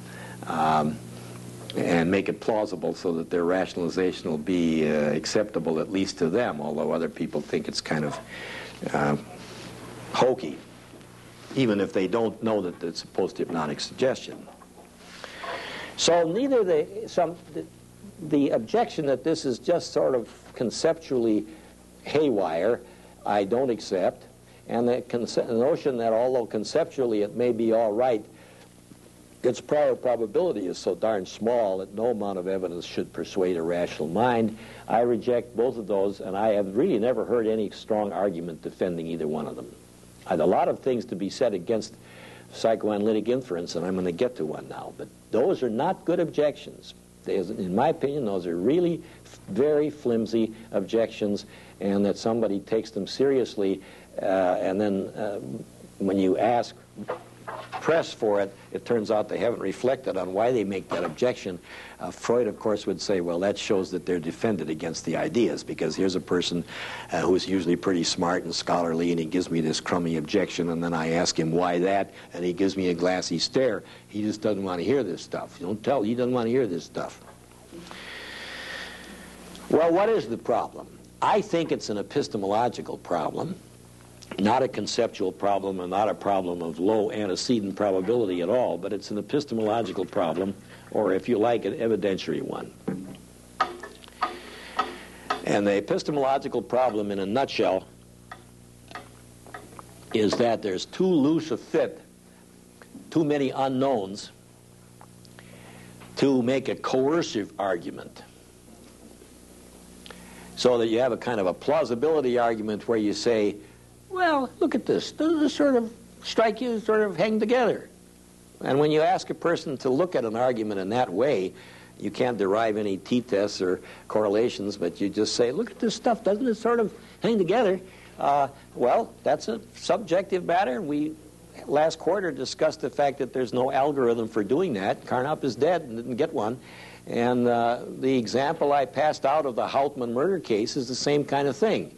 A: and make it plausible so that their rationalization will be acceptable at least to them, although other people think it's kind of hokey, even if they don't know that it's a post-hypnotic suggestion. So neither the objection that this is just sort of conceptually haywire, I don't accept, and the notion that although conceptually it may be all right, its prior probability is so darn small that no amount of evidence should persuade a rational mind. I reject both of those, and I have really never heard any strong argument defending either one of them. There's a lot of things to be said against psychoanalytic inference, and I'm going to get to one now, but those are not good objections. In my opinion, those are really very flimsy objections, and that somebody takes them seriously, and then when you press for it, it turns out they haven't reflected on why they make that objection. Freud, of course, would say, well, that shows that they're defended against the ideas, because here's a person who's usually pretty smart and scholarly, and he gives me this crummy objection, and then I ask him why that, and he gives me a glassy stare. He just doesn't want to hear this stuff. You don't tell, he doesn't want to hear this stuff. Well, what is the problem? I think it's an epistemological problem, not a conceptual problem, and not a problem of low antecedent probability at all, but it's an epistemological problem, or if you like, an evidentiary one. And the epistemological problem, in a nutshell, is that there's too loose a fit, too many unknowns, to make a coercive argument. So that you have a kind of a plausibility argument where you say, well, look at this. Doesn't this sort of strike you, sort of hang together? And when you ask a person to look at an argument in that way, you can't derive any t-tests or correlations, but you just say, look at this stuff. Doesn't it sort of hang together? Well, that's a subjective matter. We, last quarter, discussed the fact that there's no algorithm for doing that. Carnap is dead and didn't get one. And the example I passed out of the Hauptmann murder case is the same kind of thing.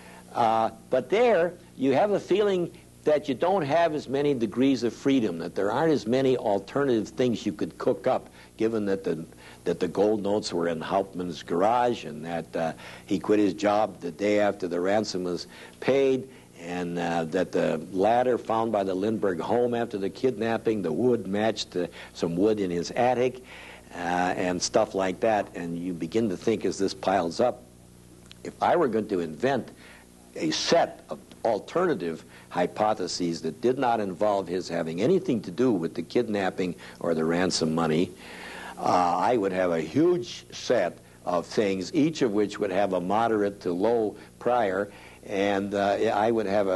A: But there, you have a feeling that you don't have as many degrees of freedom, that there aren't as many alternative things you could cook up, given that the gold notes were in Hauptmann's garage, and that he quit his job the day after the ransom was paid, and that the ladder found by the Lindbergh home after the kidnapping, the wood matched some wood in his attic, and stuff like that. And you begin to think, as this piles up, if I were going to invent a set of alternative hypotheses that did not involve his having anything to do with the kidnapping or the ransom money, I would have a huge set of things, each of which would have a moderate to low prior, and I would have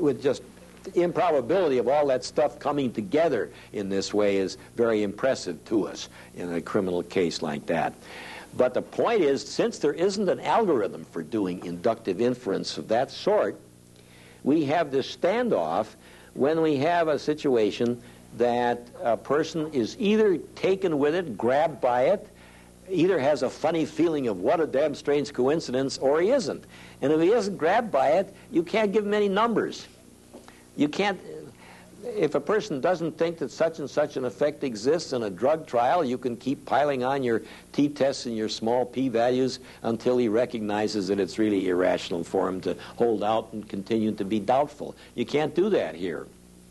A: the improbability of all that stuff coming together in this way is very impressive to us in a criminal case like that. But the point is, since there isn't an algorithm for doing inductive inference of that sort, we have this standoff when we have a situation that a person is either taken with it, grabbed by it, either has a funny feeling of what a damn strange coincidence, or he isn't. And if he isn't grabbed by it, you can't give him any numbers. You can't, if a person doesn't think that such and such an effect exists in a drug trial, you can keep piling on your t-tests and your small p-values until he recognizes that it's really irrational for him to hold out and continue to be doubtful. You can't do that here.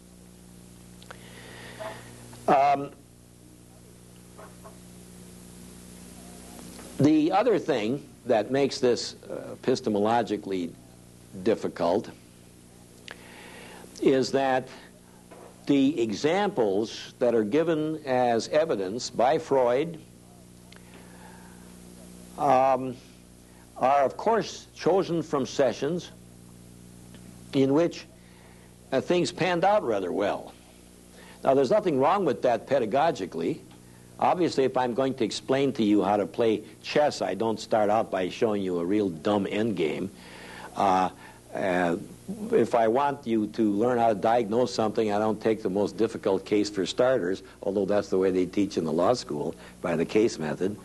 A: The other thing that makes this epistemologically difficult is that the examples that are given as evidence by Freud are, of course, chosen from sessions in which things panned out rather well. Now, there's nothing wrong with that pedagogically. Obviously, if I'm going to explain to you how to play chess, I don't start out by showing you a real dumb endgame. If I want you to learn how to diagnose something, I don't take the most difficult case for starters, although that's the way they teach in the law school, by the case method.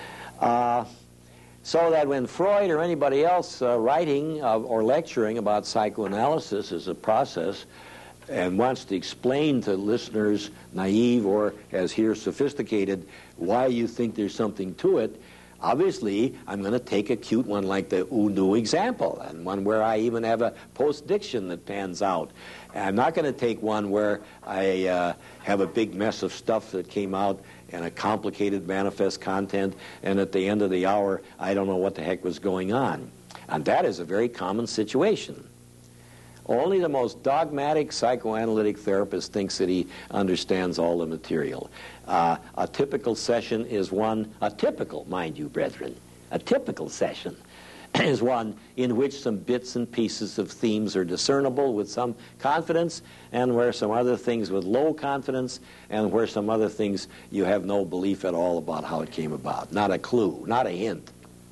A: So that when Freud or anybody else writing or lecturing about psychoanalysis as a process and wants to explain to listeners, naive or, as here, sophisticated, why you think there's something to it, obviously, I'm going to take a cute one like the Undu example, and one where I even have a post-diction that pans out. And I'm not going to take one where I have a big mess of stuff that came out and a complicated manifest content, and at the end of the hour, I don't know what the heck was going on. And that is a very common situation. Only the most dogmatic psychoanalytic therapist thinks that he understands all the material. A typical session is one, a typical, mind you, brethren, a typical session is one in which some bits and pieces of themes are discernible with some confidence, and where some other things with low confidence, and where some other things you have no belief at all about how it came about. Not a clue, not a hint.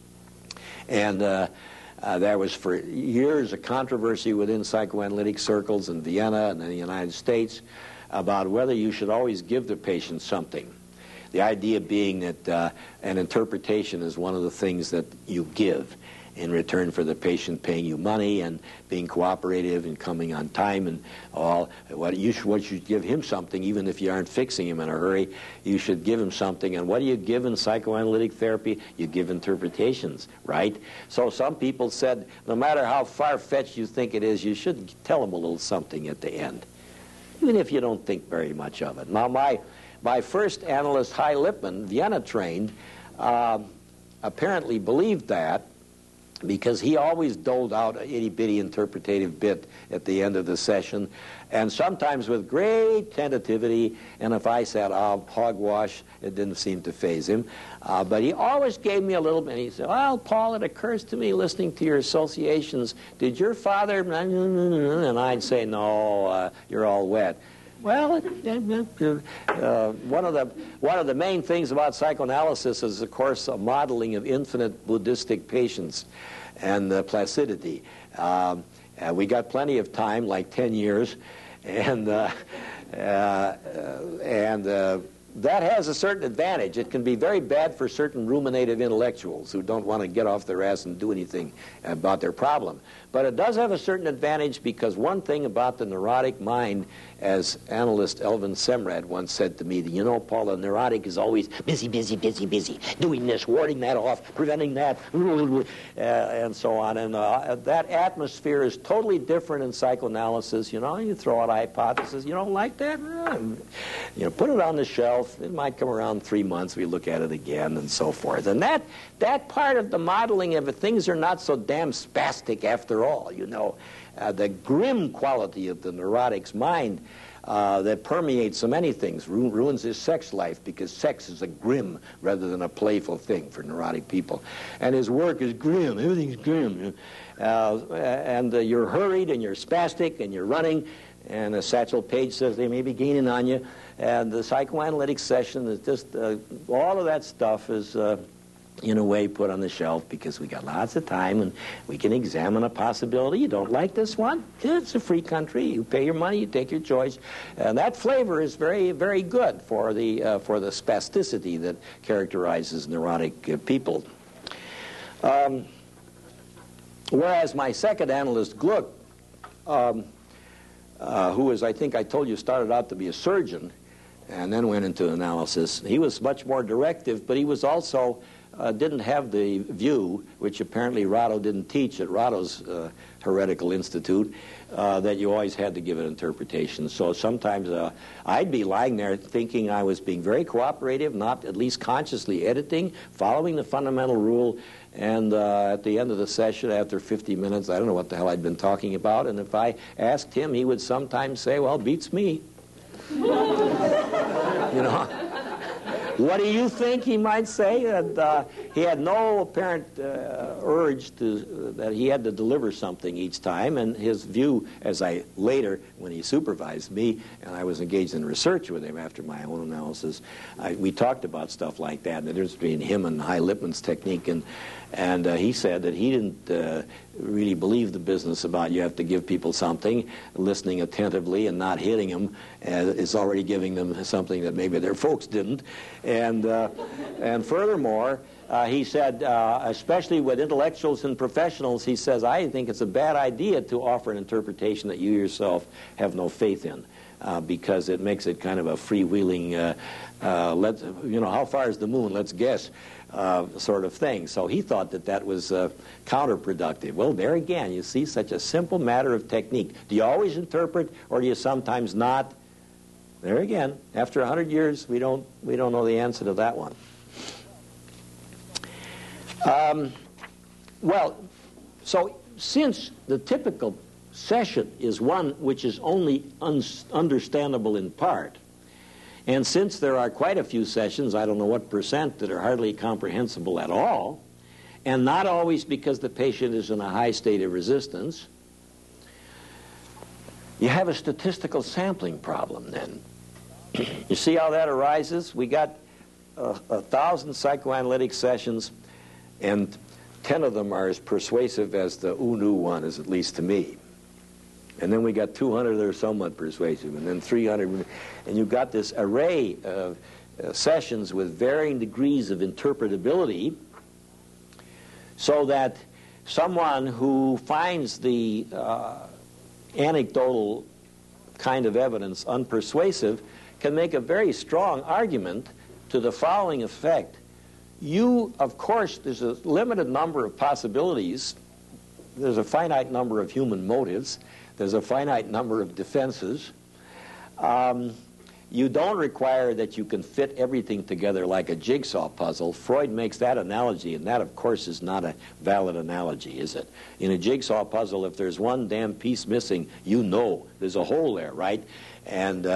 A: And there was for years a controversy within psychoanalytic circles in Vienna and in the United States about whether you should always give the patient something. The idea being that an interpretation is one of the things that you give in return for the patient paying you money and being cooperative and coming on time and all. What you should give him something, even if you aren't fixing him in a hurry. You should give him something. And what do you give in psychoanalytic therapy? You give interpretations, right? So some people said, no matter how far-fetched you think it is, you should tell him a little something at the end, even if you don't think very much of it. Now, my first analyst, Hy Lipman, Vienna-trained, apparently believed that, because he always doled out an itty-bitty interpretative bit at the end of the session, and sometimes with great tentativity, and if I said, oh, hogwash, it didn't seem to faze him. But he always gave me a little bit. He said, well, Paul, it occurs to me, listening to your associations, did your father... And I'd say, no, you're all wet. Well, one of the main things about psychoanalysis is, of course, a modeling of infinite Buddhistic patience and placidity. We got plenty of time, like 10 years, and that has a certain advantage. It can be very bad for certain ruminative intellectuals who don't want to get off their ass and do anything about their problem. But it does have a certain advantage, because one thing about the neurotic mind, as analyst Elvin Semrad once said to me, you know, Paul, the neurotic is always busy, doing this, warding that off, preventing that, and so on. And that atmosphere is totally different in psychoanalysis. You know, you throw out a hypothesis, you don't like that? You know, put it on the shelf. It might come around 3 months, we look at it again, and so forth. And that part of the modeling of it, things are not so damn spastic after all, you know. The grim quality of the neurotic's mind that permeates so many things, ruins his sex life, because sex is a grim rather than a playful thing for neurotic people. And his work is grim, everything's grim. And you're hurried, and you're spastic, and you're running, and Satchel Paige says they may be gaining on you. And the psychoanalytic session is just, all of that stuff is... in a way put on the shelf, because we got lots of time and we can examine a possibility. You don't like this one? It's a free country. You pay your money, you take your choice. And that flavor is very, very good for the spasticity that characterizes neurotic people. Whereas my second analyst, Gluck, who is, I think I told you, started out to be a surgeon and then went into analysis, he was much more directive, but he was also didn't have the view, which apparently Rahdo didn't teach at Rahdo's heretical institute, that you always had to give an interpretation. So sometimes I'd be lying there thinking I was being very cooperative, not at least consciously editing, following the fundamental rule, and at the end of the session, after 50 minutes, I don't know what the hell I'd been talking about, and if I asked him, he would sometimes say, well, beats me. You know? What do you think, he might say? And he had no apparent urge that he had to deliver something each time, and his view, as I later, when he supervised me, and I was engaged in research with him after my own analysis, we talked about stuff like that, and the difference between him and High Lippmann's technique, and he said that he didn't really believe the business about you have to give people something, listening attentively and not hitting them is already giving them something that maybe their folks didn't. And furthermore, he said, especially with intellectuals and professionals, he says, I think it's a bad idea to offer an interpretation that you yourself have no faith in, because it makes it kind of a freewheeling, how far is the moon, let's guess, sort of thing. So he thought that was counterproductive. Well, there again, you see, such a simple matter of technique. Do you always interpret, or do you sometimes not? There again, after 100 years, we don't know the answer to that one. Well, so since the typical session is one which is only understandable in part, and since there are quite a few sessions, I don't know what percent, that are hardly comprehensible at all, and not always because the patient is in a high state of resistance, you have a statistical sampling problem then. You see how that arises? We got 1,000 psychoanalytic sessions, and 10 of them are as persuasive as the UNU one is, at least to me. And then we got 200 that are somewhat persuasive, and then 300, and you've got this array of sessions with varying degrees of interpretability, so that someone who finds the anecdotal kind of evidence unpersuasive can make a very strong argument to the following effect. You, of course, there's a limited number of possibilities. There's a finite number of human motives. There's a finite number of defenses. You don't require that you can fit everything together like a jigsaw puzzle. Freud makes that analogy, and that, of course, is not a valid analogy, is it? In a jigsaw puzzle, if there's one damn piece missing, you know there's a hole there, right? And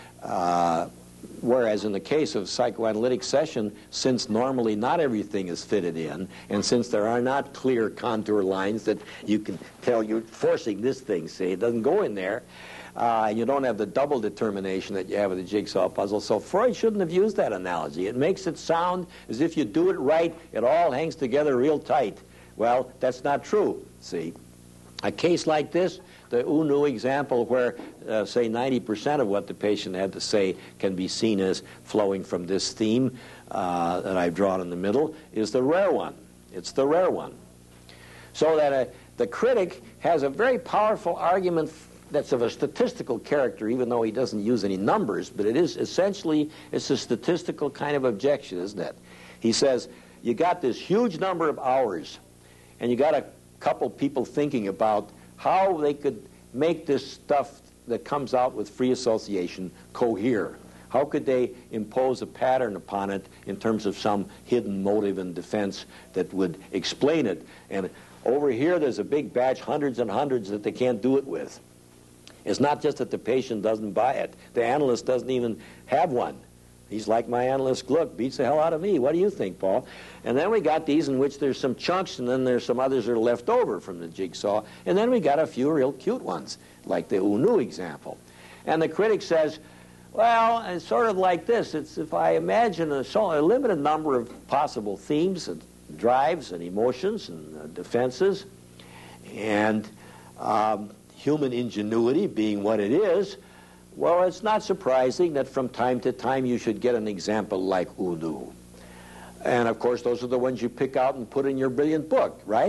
A: whereas in the case of psychoanalytic session, since normally not everything is fitted in, and since there are not clear contour lines that you can tell you're forcing this thing, see, it doesn't go in there, and you don't have the double determination that you have with the jigsaw puzzle. So Freud shouldn't have used that analogy. It makes it sound as if you do it right, it all hangs together real tight. Well, that's not true, see. A case like this, the UNU example where, say, 90% of what the patient had to say can be seen as flowing from this theme that I've drawn in the middle, is the rare one. It's the rare one. So that the critic has a very powerful argument that's of a statistical character, even though he doesn't use any numbers, but it is essentially, it's a statistical kind of objection, isn't it? He says, you got this huge number of hours, and you got a couple people thinking about how they could make this stuff that comes out with free association cohere. How could they impose a pattern upon it in terms of some hidden motive and defense that would explain it? And over here there's a big batch, hundreds and hundreds, that they can't do it with. It's not just that the patient doesn't buy it. The analyst doesn't even have one. He's like my analyst, look, beats the hell out of me. What do you think, Paul? And then we got these in which there's some chunks, and then there's some others that are left over from the jigsaw. And then we got a few real cute ones, like the UNU example. And the critic says, well, it's sort of like this. It's if I imagine a limited number of possible themes and drives and emotions and defenses, and human ingenuity being what it is, well, it's not surprising that from time to time you should get an example like UNU. And, of course, those are the ones you pick out and put in your brilliant book, right?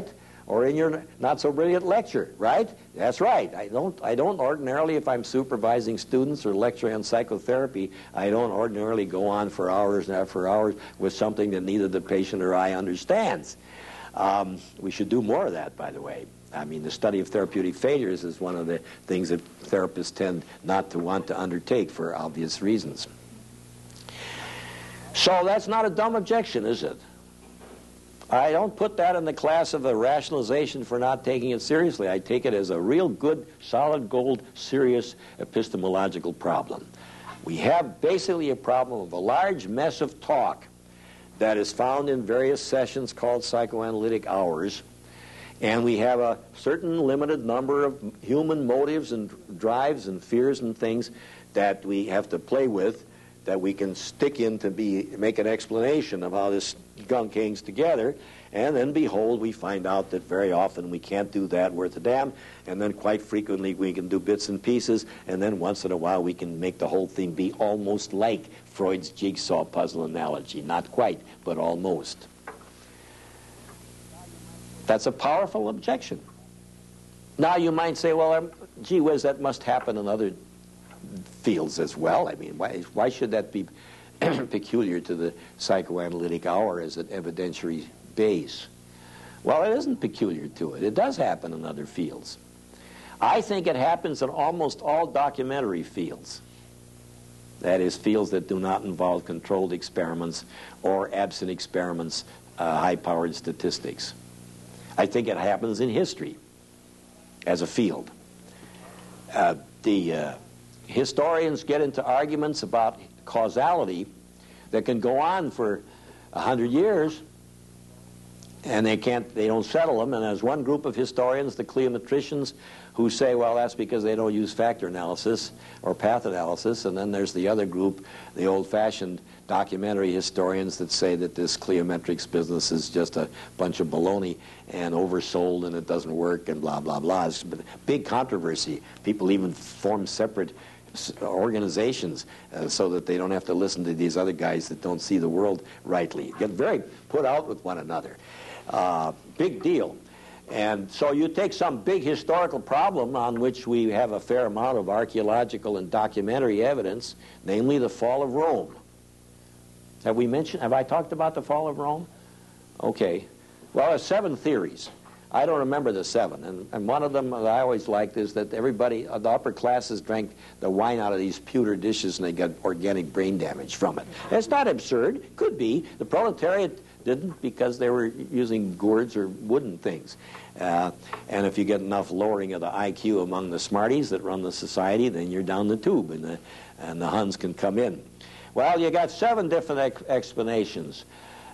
A: or in your not-so-brilliant lecture, right? That's right. I don't ordinarily, if I'm supervising students or lecturing on psychotherapy, I don't ordinarily go on for hours and after hours with something that neither the patient or I understands. We should do more of that, by the way. I mean, the study of therapeutic failures is one of the things that therapists tend not to want to undertake for obvious reasons. So that's not a dumb objection, is it? I don't put that in the class of a rationalization for not taking it seriously. I take it as a real good, solid gold, serious epistemological problem. We have basically a problem of a large mess of talk that is found in various sessions called psychoanalytic hours, and we have a certain limited number of human motives and drives and fears and things that we have to play with, that we can stick in to make an explanation of how this gunk hangs together, and then behold, we find out that very often we can't do that worth a damn, and then quite frequently we can do bits and pieces, and then once in a while we can make the whole thing be almost like Freud's jigsaw puzzle analogy. Not quite, but almost. That's a powerful objection. Now you might say, well, gee whiz, that must happen in other fields as well. I mean, why should that be peculiar to the psychoanalytic hour as an evidentiary base? Well, it isn't peculiar to it. It does happen in other fields. I think it happens in almost all documentary fields. That is, fields that do not involve controlled experiments or, absent experiments, high-powered statistics. I think it happens in history as a field. Historians get into arguments about causality that can go on for 100 years, and they don't settle them. And there's one group of historians, the cliometricians, who say, well, that's because they don't use factor analysis or path analysis. And then there's the other group, the old-fashioned documentary historians, that say that this cliometrics business is just a bunch of baloney and oversold and it doesn't work and blah, blah, blah. It's been a big controversy. People even form separate organizations so that they don't have to listen to these other guys that don't see the world rightly. Get very put out with one another. Big deal. And so you take some big historical problem on which we have a fair amount of archaeological and documentary evidence, namely the fall of Rome. Have I talked about the fall of Rome? Okay. Well, there's 7 theories. I don't remember the 7, and one of them that I always liked is that everybody, the upper classes, drank the wine out of these pewter dishes and they got organic brain damage from it. It's not absurd. Could be. The proletariat didn't because they were using gourds or wooden things. And if you get enough lowering of the IQ among the smarties that run the society, then you're down the tube and the Huns can come in. Well, you got 7 different explanations.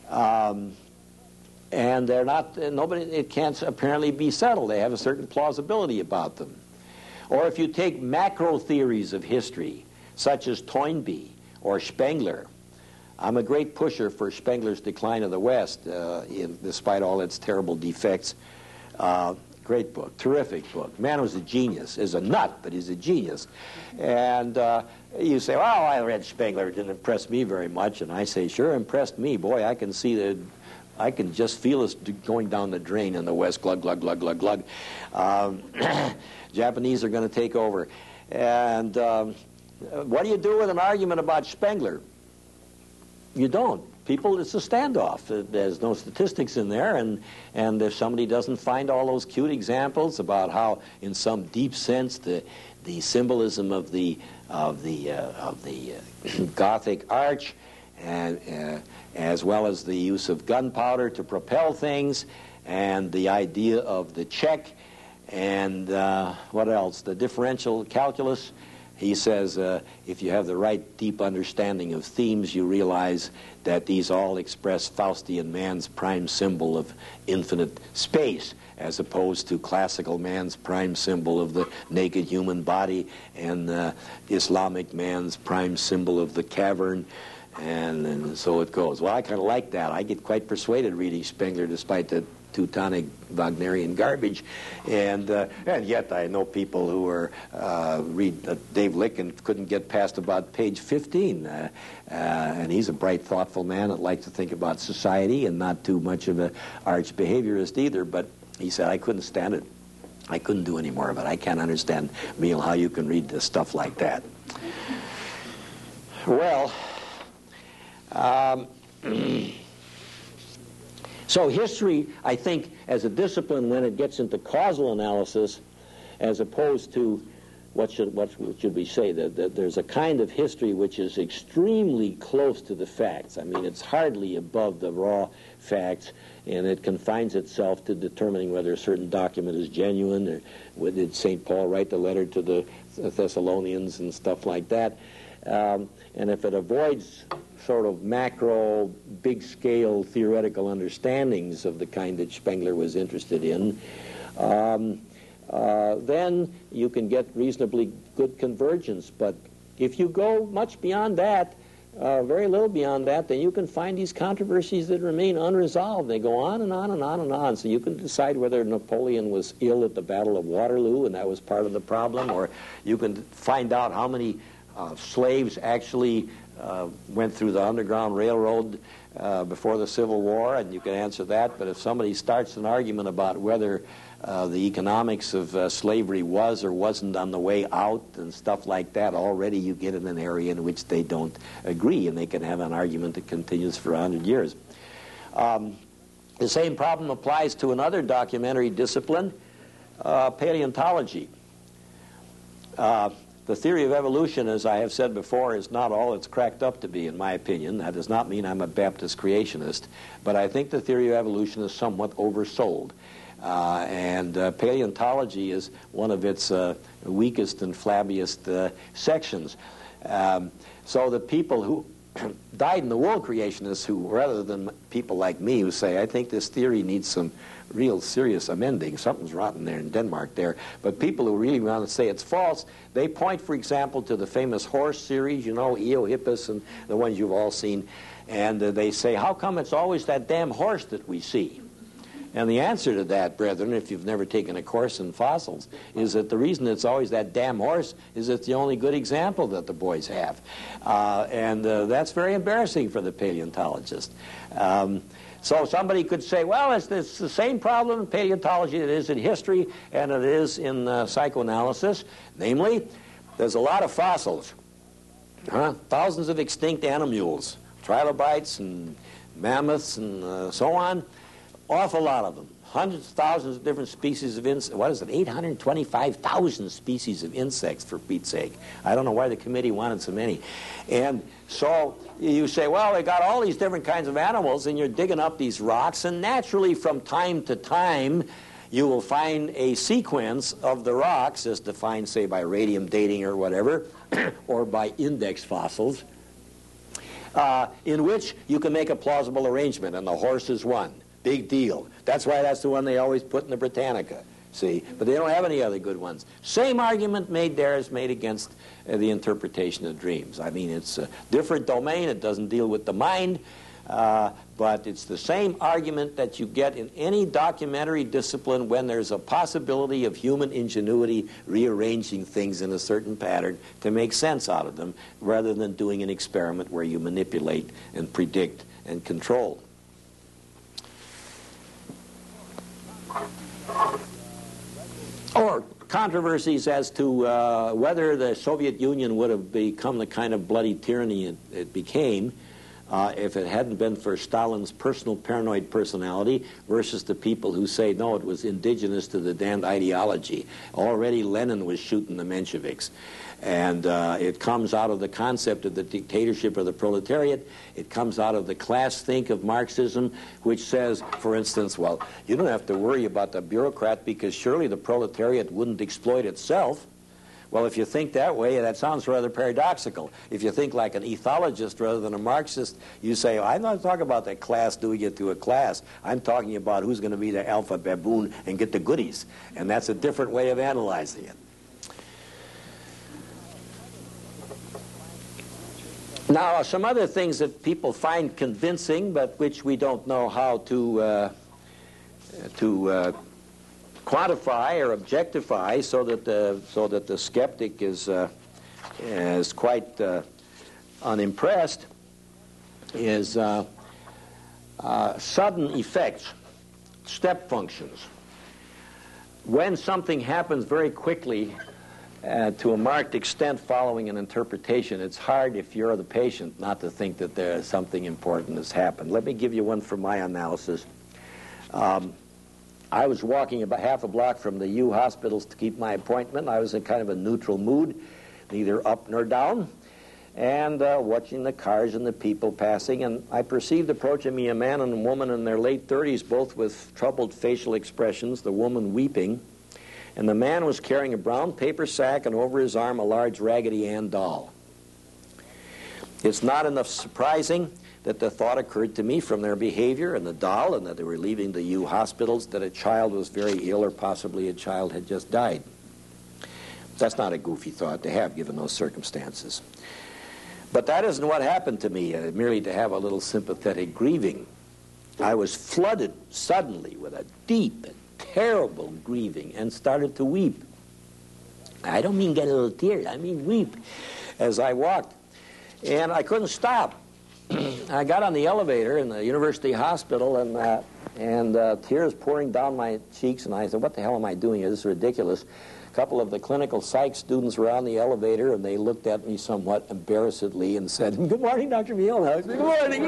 A: And they're not, it can't apparently be settled. They have a certain plausibility about them. Or if you take macro theories of history, such as Toynbee or Spengler, I'm a great pusher for Spengler's Decline of the West, despite all its terrible defects. Great book, terrific book. Man was a genius, is a nut, but he's a genius. And you say, well, I read Spengler, it didn't impress me very much. And I say, sure impressed me. Boy, I can just feel us going down the drain in the West, glug, glug, glug, glug, glug. Japanese are going to take over. And what do you do with an argument about Spengler? You don't. People, it's a standoff. There's no statistics in there, and if somebody doesn't find all those cute examples about how, in some deep sense, the symbolism of the Gothic arch, and as well as the use of gunpowder to propel things, and the idea of the check, and what else? The differential calculus. He says if you have the right deep understanding of themes, you realize that these all express Faustian man's prime symbol of infinite space, as opposed to classical man's prime symbol of the naked human body, and Islamic man's prime symbol of the cavern. And so it goes. Well, I kind of like that. I get quite persuaded reading Spengler, despite the Teutonic Wagnerian garbage, and yet I know people who read Dave Lick and couldn't get past about page 15, and he's a bright, thoughtful man that likes to think about society and not too much of an arch behaviorist either. But He said, I couldn't stand it. I couldn't do any more of it. I can't understand, Emil, how you can read this stuff like that. Well, so history, I think, as a discipline, when it gets into causal analysis, as opposed to what should we say? That there's a kind of history which is extremely close to the facts. I mean, it's hardly above the raw facts, and it confines itself to determining whether a certain document is genuine, or did St. Paul write the letter to the Thessalonians and stuff like that. And if it avoids sort of macro, big-scale theoretical understandings of the kind that Spengler was interested in, then you can get reasonably good convergence. But if you go much beyond that, very little beyond that, then you can find these controversies that remain unresolved. They go on and on and on and on. So you can decide whether Napoleon was ill at the Battle of Waterloo, and that was part of the problem, or you can find out how many slaves actually went through the Underground Railroad before the Civil War, and you can answer that. But if somebody starts an argument about whether the economics of slavery was or wasn't on the way out and stuff like that, already you get in an area in which they don't agree, and they can have an argument that continues for 100 years. The same problem applies to another documentary discipline, paleontology. The theory of evolution, as I have said before, is not all it's cracked up to be, in my opinion. That does not mean I'm a Baptist creationist, but I think the theory of evolution is somewhat oversold. And paleontology is one of its weakest and flabbiest sections. So the people who died in the wool creationists, who, rather than people like me who say, I think this theory needs some real serious amending, something's rotten there in Denmark there, but people who really want to say it's false, they point, for example, to the famous horse series, you know, Eohippus and the ones you've all seen, and they say, how come it's always that damn horse that we see? And the answer to that, brethren, if you've never taken a course in fossils, is that the reason it's always that damn horse is it's the only good example that the boys have. And that's very embarrassing for the paleontologist. So somebody could say, well, it's the same problem in paleontology that it is in history and it is in psychoanalysis. Namely, there's a lot of fossils. Thousands of extinct animals, trilobites and mammoths and so on. Awful lot of them. Hundreds of thousands of different species of insects. What is it? 825,000 species of insects, for Pete's sake. I don't know why the committee wanted so many. And so you say, well, they got all these different kinds of animals, and you're digging up these rocks, and naturally from time to time you will find a sequence of the rocks, as defined, say, by radium dating or whatever, or by index fossils, in which you can make a plausible arrangement, and the horse is one. Big deal. That's why that's the one they always put in the Britannica, see? But they don't have any other good ones. Same argument made there is made against the interpretation of dreams. I mean, it's a different domain. It doesn't deal with the mind, but it's the same argument that you get in any documentary discipline when there's a possibility of human ingenuity rearranging things in a certain pattern to make sense out of them, rather than doing an experiment where you manipulate and predict and control. Or controversies as to whether the Soviet Union would have become the kind of bloody tyranny it became if it hadn't been for Stalin's personal paranoid personality versus the people who say, no, it was indigenous to the damned ideology. Already Lenin was shooting the Mensheviks. And it comes out of the concept of the dictatorship of the proletariat. It comes out of the class think of Marxism, which says, for instance, well, you don't have to worry about the bureaucrat because surely the proletariat wouldn't exploit itself. Well, if you think that way, that sounds rather paradoxical. If you think like an ethologist rather than a Marxist, you say, I'm not talking about that class doing it to a class. I'm talking about who's going to be the alpha baboon and get the goodies. And that's a different way of analyzing it. Now, some other things that people find convincing, but which we don't know how to quantify or objectify, so that the skeptic is quite unimpressed, is sudden effects, step functions. when something happens very quickly to a marked extent following an interpretation, it's hard if you're the patient not to think that there's something important has happened. Let me give you one from my analysis. I was walking about half a block from the U hospitals to keep my appointment. I was in kind of a neutral mood, neither up nor down, and watching the cars and the people passing, and I perceived approaching me a man and a woman in their late 30s, both with troubled facial expressions, the woman weeping, and the man was carrying a brown paper sack and over his arm a large Raggedy Ann doll. It's not enough surprising that the thought occurred to me from their behavior and the doll and that they were leaving the U hospitals that a child was very ill or possibly a child had just died. That's not a goofy thought to have given those circumstances. But that isn't what happened to me, merely to have a little sympathetic grieving. I was flooded suddenly with a deep and terrible grieving and started to weep. I don't mean get a little tears, I mean weep as I walked. And I couldn't stop. I got on the elevator in the University Hospital and tears pouring down my cheeks, and I said, what the hell am I doing here? This is ridiculous. A couple of the clinical psych students were on the elevator, and they looked at me somewhat embarrassedly and said, good morning, Dr. Mielhaus. Good morning.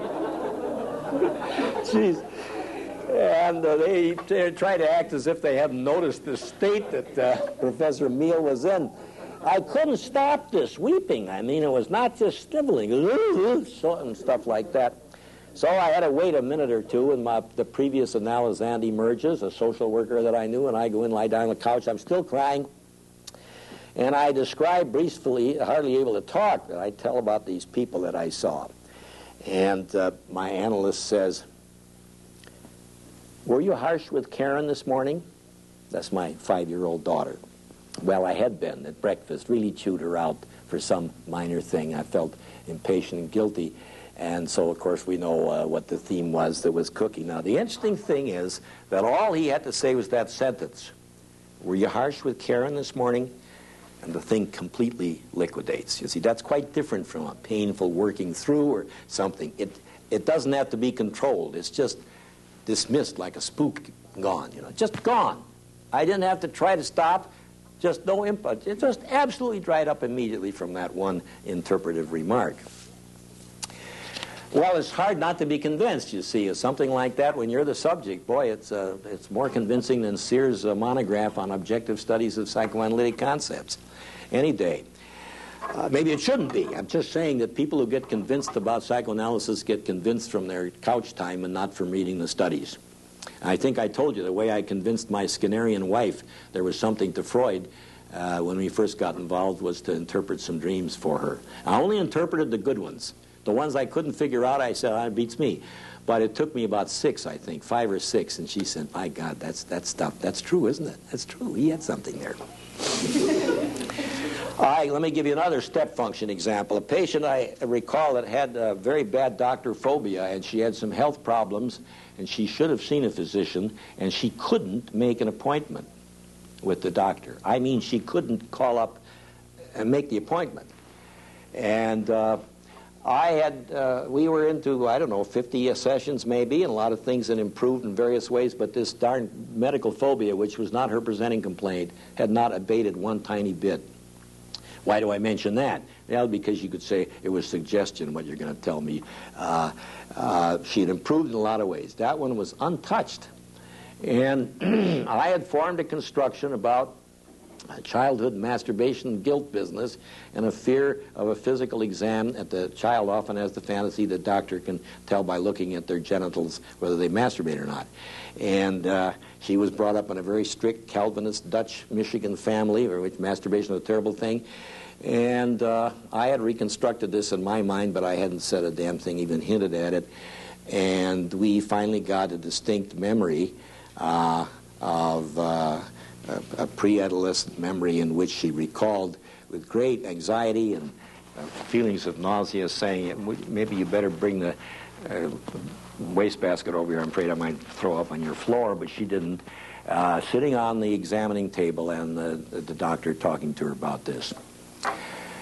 A: Jeez. And they tried to act as if they hadn't noticed the state that Professor Miel was in. I couldn't stop this weeping. I mean, it was not just sniveling, and stuff like that. So I had to wait a minute or two, and the previous analysand emerges, a social worker that I knew, and I go in, lie down on the couch. I'm still crying. And I describe briefly, hardly able to talk, but I tell about these people that I saw. And my analyst says, were you harsh with Karen this morning? That's my 5-year-old daughter. Well, I had been at breakfast, really chewed her out for some minor thing. I felt impatient and guilty. And so, of course, we know what the theme was that was cooking. Now, the interesting thing is that all he had to say was that sentence. Were you harsh with Karen this morning? And the thing completely liquidates. You see, that's quite different from a painful working through or something. It doesn't have to be controlled. It's just dismissed like a spook, gone, just gone. I didn't have to try to stop. Just no input. It just absolutely dried up immediately from that one interpretive remark. Well, it's hard not to be convinced, you see. Something like that, when you're the subject, boy, it's more convincing than Sears' monograph on objective studies of psychoanalytic concepts. Any day. Maybe it shouldn't be. I'm just saying that people who get convinced about psychoanalysis get convinced from their couch time and not from reading the studies. I think I told you the way I convinced my Skinnerian wife there was something to Freud when we first got involved was to interpret some dreams for her. I only interpreted the good ones. The ones I couldn't figure out, I said, it beats me. But it took me about 6, I think, 5 or 6, and she said, my God, that's stuff. That's true, isn't it? That's true. He had something there. All right, let me give you another step function example. A patient I recall that had very bad doctor phobia, and she had some health problems, and she should have seen a physician, and she couldn't make an appointment with the doctor. I mean, she couldn't call up and make the appointment. And we were into, 50 sessions maybe, and a lot of things that improved in various ways, but this darn medical phobia, which was not her presenting complaint, had not abated one tiny bit. Why do I mention that? Well, because you could say it was suggestion, what you're going to tell me. She had improved in a lot of ways. That one was untouched. And I had formed a construction about childhood masturbation guilt business and a fear of a physical exam that the child often has the fantasy the doctor can tell by looking at their genitals whether they masturbate or not. And she was brought up in a very strict Calvinist Dutch Michigan family where which masturbation was a terrible thing. And I had reconstructed this in my mind, but I hadn't said a damn thing, even hinted at it. And we finally got a distinct memory of a pre-adolescent memory in which she recalled with great anxiety and feelings of nausea saying, maybe you better bring the wastebasket over here. I'm afraid I might throw up on your floor, but she didn't. Sitting on the examining table and the doctor talking to her about this.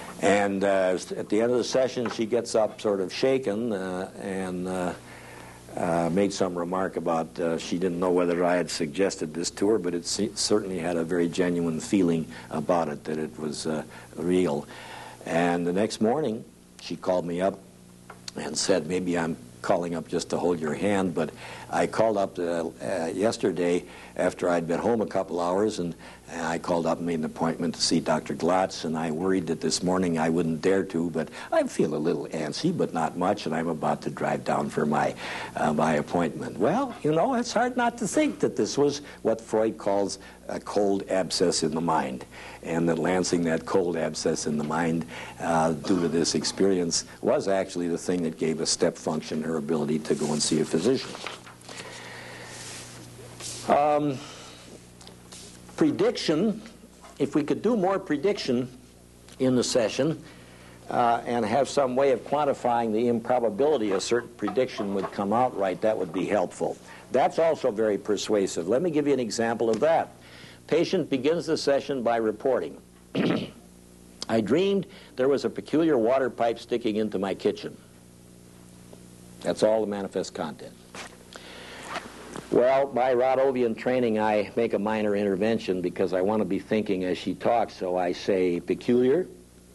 A: And at the end of the session, she gets up sort of shaken and made some remark about she didn't know whether I had suggested this to her, but it certainly had a very genuine feeling about it, that it was real. And the next morning, she called me up and said, maybe I'm calling up just to hold your hand, but I called up yesterday after I'd been home a couple hours, and I called up and made an appointment to see Dr. Glotz, and I worried that this morning I wouldn't dare to, but I feel a little antsy, but not much, and I'm about to drive down for my appointment. Well, you know, it's hard not to think that this was what Freud calls a cold abscess in the mind, and that lancing that cold abscess in the mind due to this experience was actually the thing that gave a step function her ability to go and see a physician. Prediction, if we could do more prediction in the session and have some way of quantifying the improbability a certain prediction would come out right, that would be helpful. That's also very persuasive. Let me give you an example of that. Patient begins the session by reporting. I dreamed there was a peculiar water pipe sticking into my kitchen. That's all the manifest content. Well, by Rodovian training, I make a minor intervention because I want to be thinking as she talks, so I say, peculiar?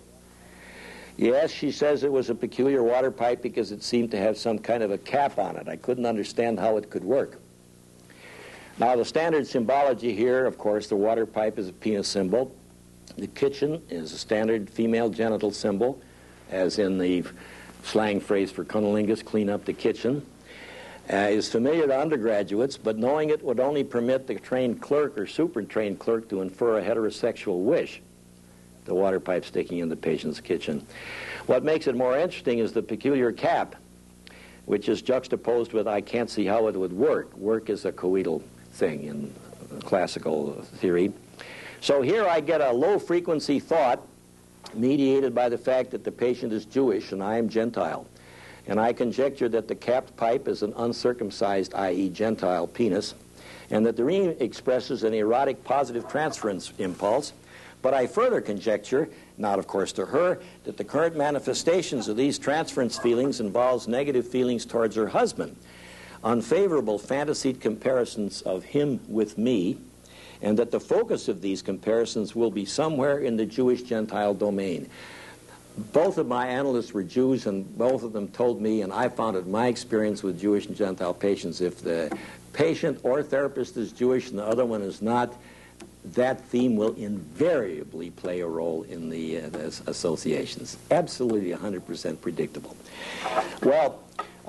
A: Yes, she says it was a peculiar water pipe because it seemed to have some kind of a cap on it. I couldn't understand how it could work. Now, the standard symbology here, of course, the water pipe is a penis symbol. The kitchen is a standard female genital symbol, as in the slang phrase for cunnilingus, clean up the kitchen. Is familiar to undergraduates, but knowing it would only permit the trained clerk or super-trained clerk to infer a heterosexual wish, the water pipe sticking in the patient's kitchen. What makes it more interesting is the peculiar cap, which is juxtaposed with I can't see how it would work. Work is a coital thing in classical theory. So here I get a low-frequency thought mediated by the fact that the patient is Jewish and I am Gentile. And I conjecture that the capped pipe is an uncircumcised, i.e. Gentile penis, and that the dream expresses an erotic positive transference impulse. But I further conjecture, not of course to her, that the current manifestations of these transference feelings involves negative feelings towards her husband, unfavorable fantasied comparisons of him with me, and that the focus of these comparisons will be somewhere in the Jewish-Gentile domain. Both of my analysts were Jews, and both of them told me, and I found it my experience with Jewish and Gentile patients, if the patient or therapist is Jewish and the other one is not, that theme will invariably play a role in the associations. Absolutely 100% predictable. Well,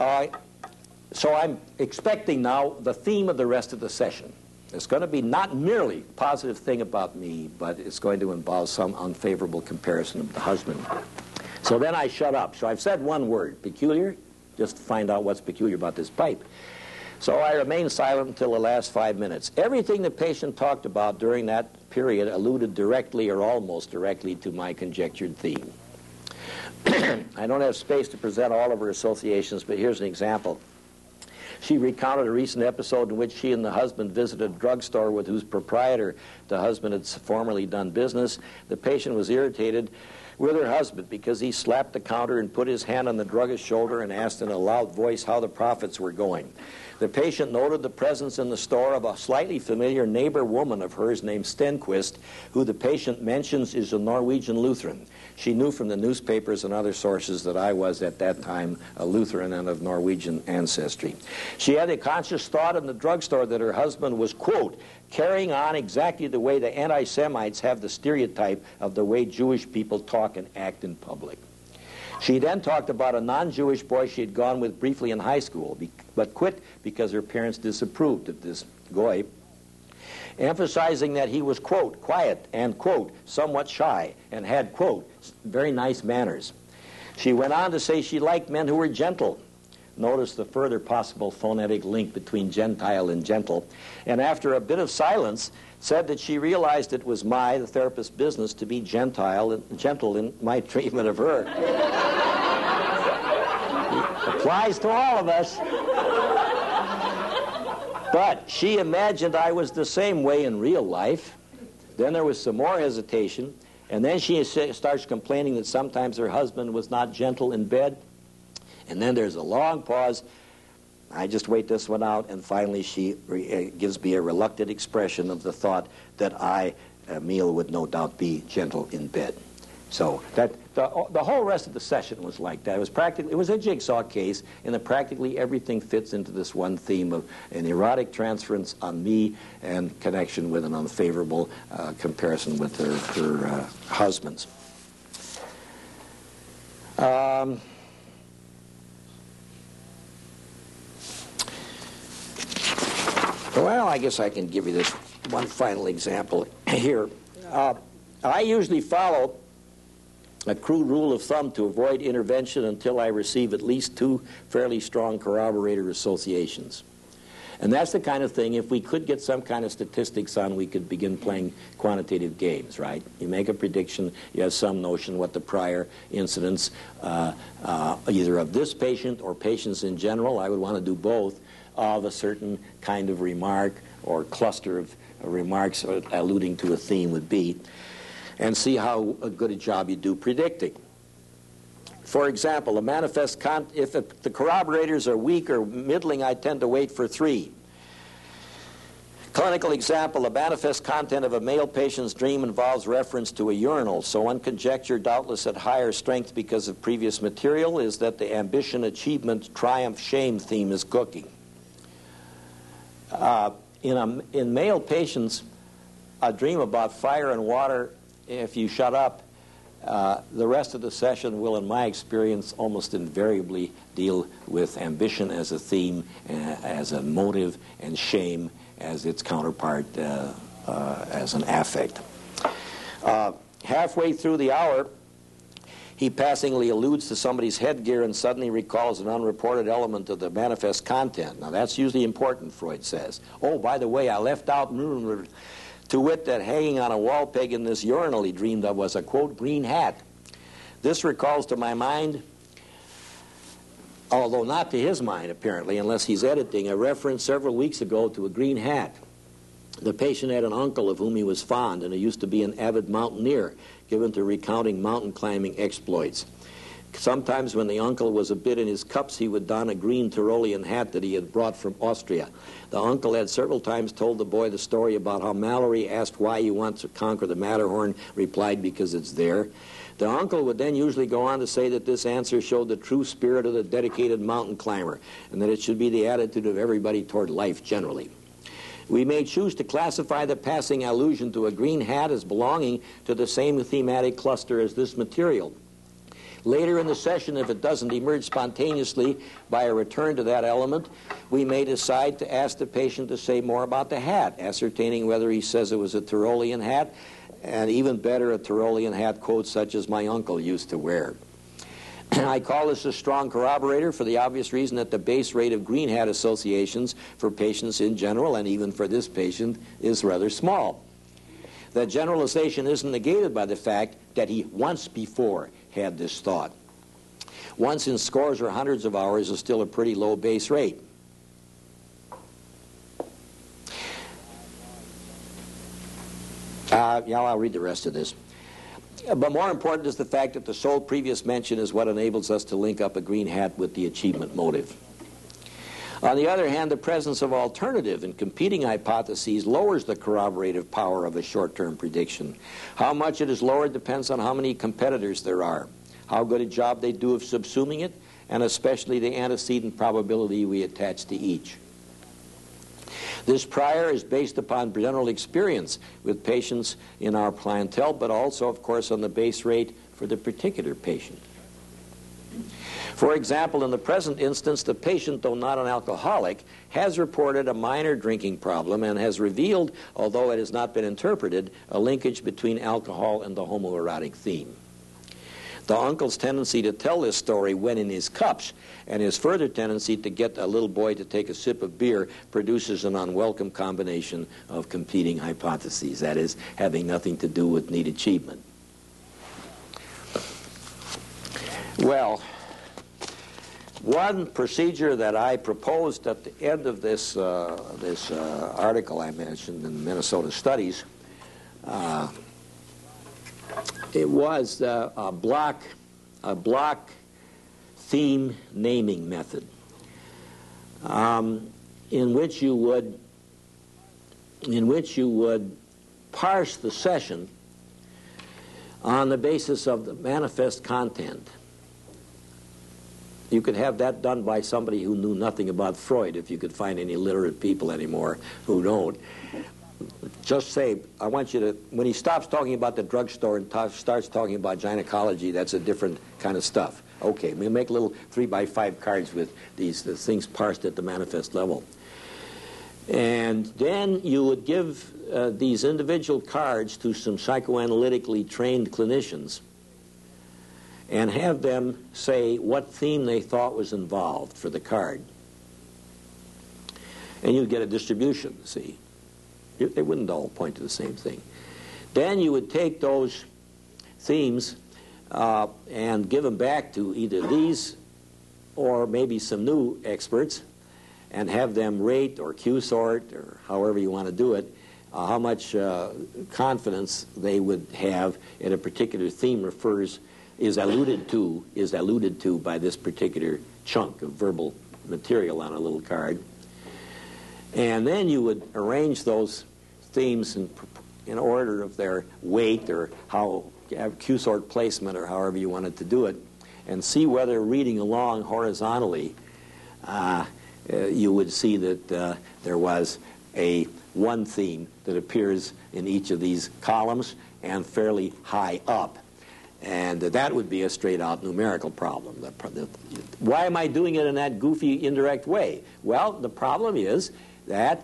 A: so I'm expecting now the theme of the rest of the session. It's going to be not merely a positive thing about me, but it's going to involve some unfavorable comparison of the husband. So then I shut up. So I've said one word, peculiar, just to find out what's peculiar about this pipe. So I remained silent until the last 5 minutes. Everything the patient talked about during that period alluded directly or almost directly to my conjectured theme. I don't have space to present all of her associations, but here's an example. She recounted a recent episode in which she and the husband visited a drugstore with whose proprietor the husband had formerly done business. The patient was irritated with her husband because he slapped the counter and put his hand on the druggist's shoulder and asked in a loud voice how the profits were going. The patient noted the presence in the store of a slightly familiar neighbor woman of hers named Stenquist, who the patient mentions is a Norwegian Lutheran. She knew from the newspapers and other sources that I was at that time a Lutheran and of Norwegian ancestry. She had a conscious thought in the drugstore that her husband was, quote, carrying on exactly the way the anti-Semites have the stereotype of the way Jewish people talk and act in public. She then talked about a non-Jewish boy she had gone with briefly in high school, but quit because her parents disapproved of this goy, emphasizing that he was, quote, quiet and, quote, somewhat shy and had, quote, very nice manners. She went on to say she liked men who were gentle. Notice the further possible phonetic link between Gentile and gentle. And after a bit of silence, said that she realized it was the therapist's business to be gentle in my treatment of her. Applies to all of us. But she imagined I was the same way in real life. Then there was some more hesitation. And then she starts complaining that sometimes her husband was not gentle in bed. And then there's a long pause. I just wait this one out, and finally she gives me a reluctant expression of the thought that Emil would no doubt be gentle in bed. So that the whole rest of the session was like that. It was a jigsaw case, and that practically everything fits into this one theme of an erotic transference on me and connection with an unfavorable comparison with her husbands. Well, I guess I can give you this one final example here. I usually follow a crude rule of thumb to avoid intervention until I receive at least 2 fairly strong corroborator associations. And that's the kind of thing, if we could get some kind of statistics on, we could begin playing quantitative games, right? You make a prediction, you have some notion what the prior incidents, either of this patient or patients in general, I would want to do both, of a certain kind of remark or cluster of remarks alluding to a theme would be, and see how good a job you do predicting. For example, if the corroborators are weak or middling, I tend to wait for 3. Clinical example, the manifest content of a male patient's dream involves reference to a urinal, so one conjecture, doubtless at higher strength because of previous material, is that the ambition, achievement, triumph, shame theme is cooking. In male patients, a dream about fire and water, if you shut up, the rest of the session will, in my experience, almost invariably deal with ambition as a theme, as a motive, and shame as its counterpart, as an affect. Halfway through the hour, he passingly alludes to somebody's headgear and suddenly recalls an unreported element of the manifest content. Now, that's usually important, Freud says. Oh, by the way, I left out, to wit, that hanging on a wall peg in this urinal he dreamed of was a, quote, green hat. This recalls to my mind, although not to his mind, apparently, unless he's editing, a reference several weeks ago to a green hat. The patient had an uncle of whom he was fond, and he used to be an avid mountaineer, given to recounting mountain climbing exploits. Sometimes when the uncle was a bit in his cups, he would don a green Tyrolean hat that he had brought from Austria. The uncle had several times told the boy the story about how Mallory, asked why he wants to conquer the Matterhorn, replied, because it's there. The uncle would then usually go on to say that this answer showed the true spirit of the dedicated mountain climber, and that it should be the attitude of everybody toward life generally. We may choose to classify the passing allusion to a green hat as belonging to the same thematic cluster as this material. Later in the session, if it doesn't emerge spontaneously by a return to that element, we may decide to ask the patient to say more about the hat, ascertaining whether he says it was a Tyrolean hat, and even better, a Tyrolean hat, quote, such as my uncle used to wear. I call this a strong corroborator for the obvious reason that the base rate of green hat associations for patients in general, and even for this patient, is rather small. That generalization isn't negated by the fact that he once before had this thought. Once in scores or hundreds of hours is still a pretty low base rate. I'll read the rest of this. But more important is the fact that the sole previous mention is what enables us to link up a green hat with the achievement motive. On the other hand, the presence of alternative and competing hypotheses lowers the corroborative power of a short-term prediction. How much it is lowered depends on how many competitors there are, how good a job they do of subsuming it, and especially the antecedent probability we attach to each. This prior is based upon general experience with patients in our clientele, but also, of course, on the base rate for the particular patient. For example, in the present instance, the patient, though not an alcoholic, has reported a minor drinking problem and has revealed, although it has not been interpreted, a linkage between alcohol and the homoerotic theme. The uncle's tendency to tell this story when in his cups and his further tendency to get a little boy to take a sip of beer produces an unwelcome combination of competing hypotheses, that is, having nothing to do with need achievement. Well, one procedure that I proposed at the end of this article I mentioned in Minnesota Studies, it was a block theme naming method. in which you would parse the session on the basis of the manifest content. You could have that done by somebody who knew nothing about Freud, if you could find any literate people anymore who don't. Just say, I want you to, when he stops talking about the drugstore and starts talking about gynecology, that's a different kind of stuff. Okay, we'll make little 3x5 cards with the things parsed at the manifest level. And then you would give these individual cards to some psychoanalytically trained clinicians and have them say what theme they thought was involved for the card. And you'd get a distribution, see. They wouldn't all point to the same thing. Then you would take those themes and give them back to either these or maybe some new experts and have them rate or Q-sort or however you want to do it, how much confidence they would have in a particular theme is alluded to by this particular chunk of verbal material on a little card. And then you would arrange those themes in order of their weight or how Q-sort placement or however you wanted to do it, and see whether reading along horizontally you would see that there was one theme that appears in each of these columns and fairly high up. And that would be a straight-out numerical problem. Why am I doing it in that goofy, indirect way? Well, the problem is that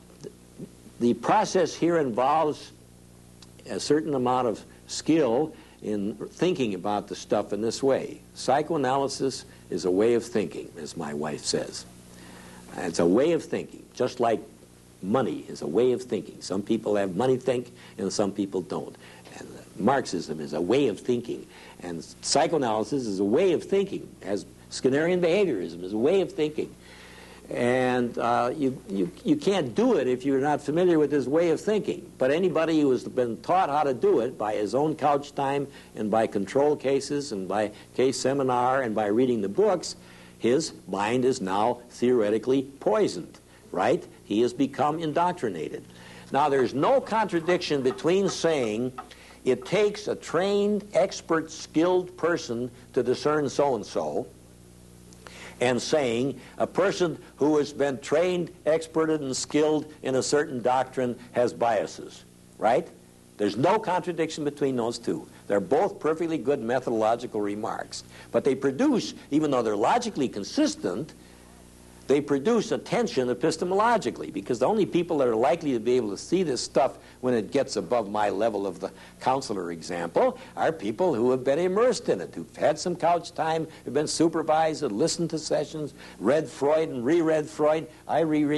A: the process here involves a certain amount of skill in thinking about the stuff in this way. Psychoanalysis is a way of thinking, as my wife says. It's a way of thinking, just like money is a way of thinking. Some people have money think, and some people don't. And Marxism is a way of thinking, and psychoanalysis is a way of thinking, as Skinnerian behaviorism is a way of thinking. And you can't do it if you're not familiar with this way of thinking. But anybody who has been taught how to do it by his own couch time and by control cases and by case seminar and by reading the books, his mind is now theoretically poisoned, right? He has become indoctrinated. Now, there's no contradiction between saying it takes a trained, expert, skilled person to discern so-and-so, and saying a person who has been trained, experted, and skilled in a certain doctrine has biases, right? There's no contradiction between those two. They're both perfectly good methodological remarks. But they produce, even though they're logically consistent, they produce a tension epistemologically, because the only people that are likely to be able to see this stuff when it gets above my level of the counselor example are people who have been immersed in it, who've had some couch time, have been supervised, have listened to sessions, read Freud and reread Freud. I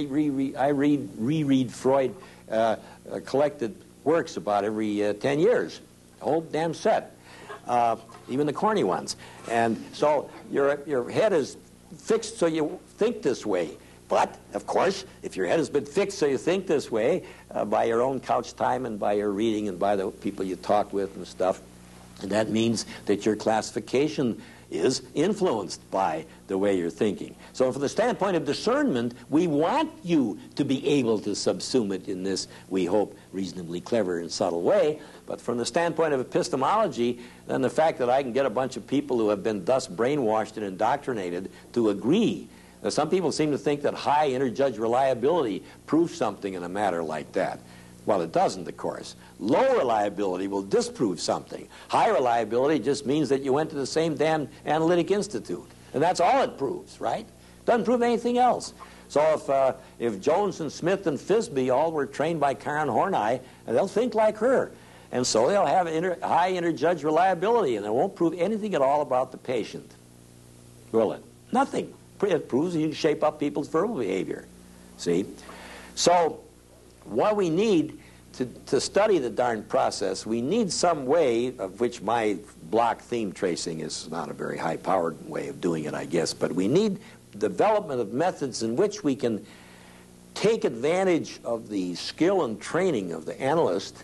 A: reread Freud collected works about every 10 years, the whole damn set, even the corny ones. And so your head is fixed so you think this way. But, of course, if your head has been fixed so you think this way by your own couch time and by your reading and by the people you talk with and stuff, and that means that your classification is influenced by the way you're thinking. So from the standpoint of discernment, we want you to be able to subsume it in this, we hope, reasonably clever and subtle way. But from the standpoint of epistemology, then the fact that I can get a bunch of people who have been thus brainwashed and indoctrinated to agree. Now, some people seem to think that high interjudge reliability proves something in a matter like that. Well, it doesn't, of course. Low reliability will disprove something. High reliability just means that you went to the same damn analytic institute. And that's all it proves, right? Doesn't prove anything else. So if Jones and Smith and Fisby all were trained by Karen Horney, they'll think like her. And so they'll have high interjudge reliability, and it won't prove anything at all about the patient. Will it? Nothing. It proves you can shape up people's verbal behavior. See? So what we need to study the darn process, we need some way, of which my block theme tracing is not a very high-powered way of doing it, I guess, but we need development of methods in which we can take advantage of the skill and training of the analyst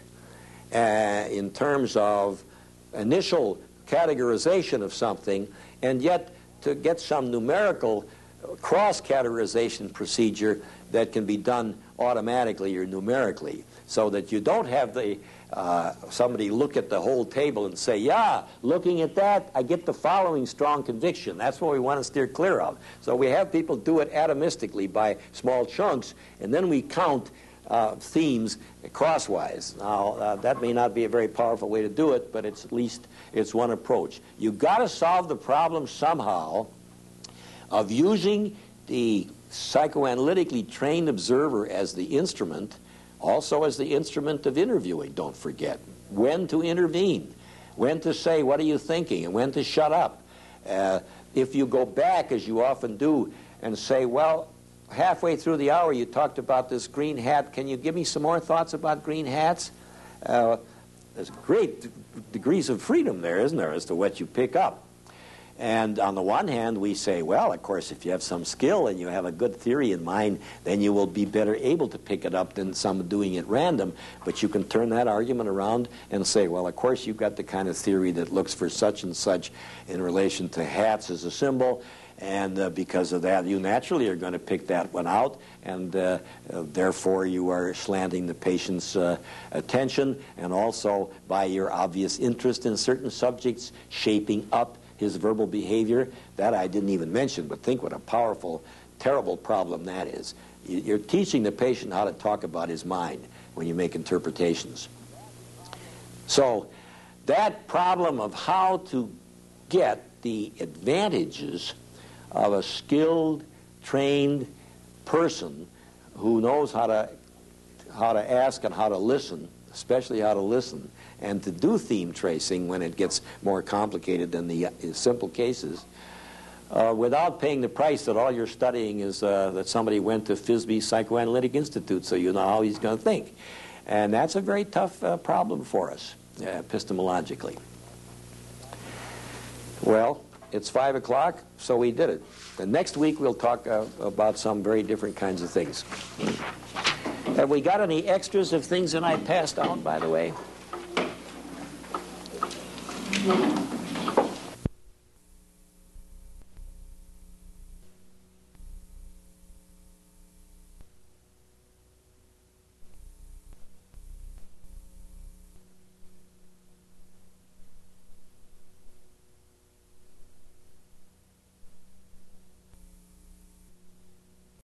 A: in terms of initial categorization of something, and yet to get some numerical cross-categorization procedure that can be done automatically or numerically, so that you don't have the somebody look at the whole table and say, yeah, looking at that, I get the following strong conviction. That's what we want to steer clear of. So we have people do it atomistically by small chunks, and then we count themes crosswise. Now, that may not be a very powerful way to do it, but at least it's one approach. You've got to solve the problem somehow of using the psychoanalytically trained observer as the instrument, also as the instrument of interviewing, don't forget. When to intervene, when to say, what are you thinking, and when to shut up. If you go back, as you often do, and say, well, halfway through the hour you talked about this green hat, can you give me some more thoughts about green hats? There's great degrees of freedom there, isn't there, as to what you pick up. And on the one hand, we say, well, of course, if you have some skill and you have a good theory in mind, then you will be better able to pick it up than some doing it random. But you can turn that argument around and say, well, of course, you've got the kind of theory that looks for such and such in relation to hats as a symbol. And because of that, you naturally are going to pick that one out, and therefore you are slanting the patient's attention, and also by your obvious interest in certain subjects, shaping up his verbal behavior. That I didn't even mention, but think what a powerful, terrible problem that is. You're teaching the patient how to talk about his mind when you make interpretations. So that problem of how to get the advantages of a skilled, trained person who knows how to ask and how to listen, especially how to listen, and to do theme tracing when it gets more complicated than the simple cases, without paying the price that all you're studying is that somebody went to Fisby Psychoanalytic Institute, so you know how he's going to think. And that's a very tough problem for us, epistemologically. Well, it's 5 o'clock, so we did it. And next week we'll talk about some very different kinds of things. Have we got any extras of things that I passed out, by the way?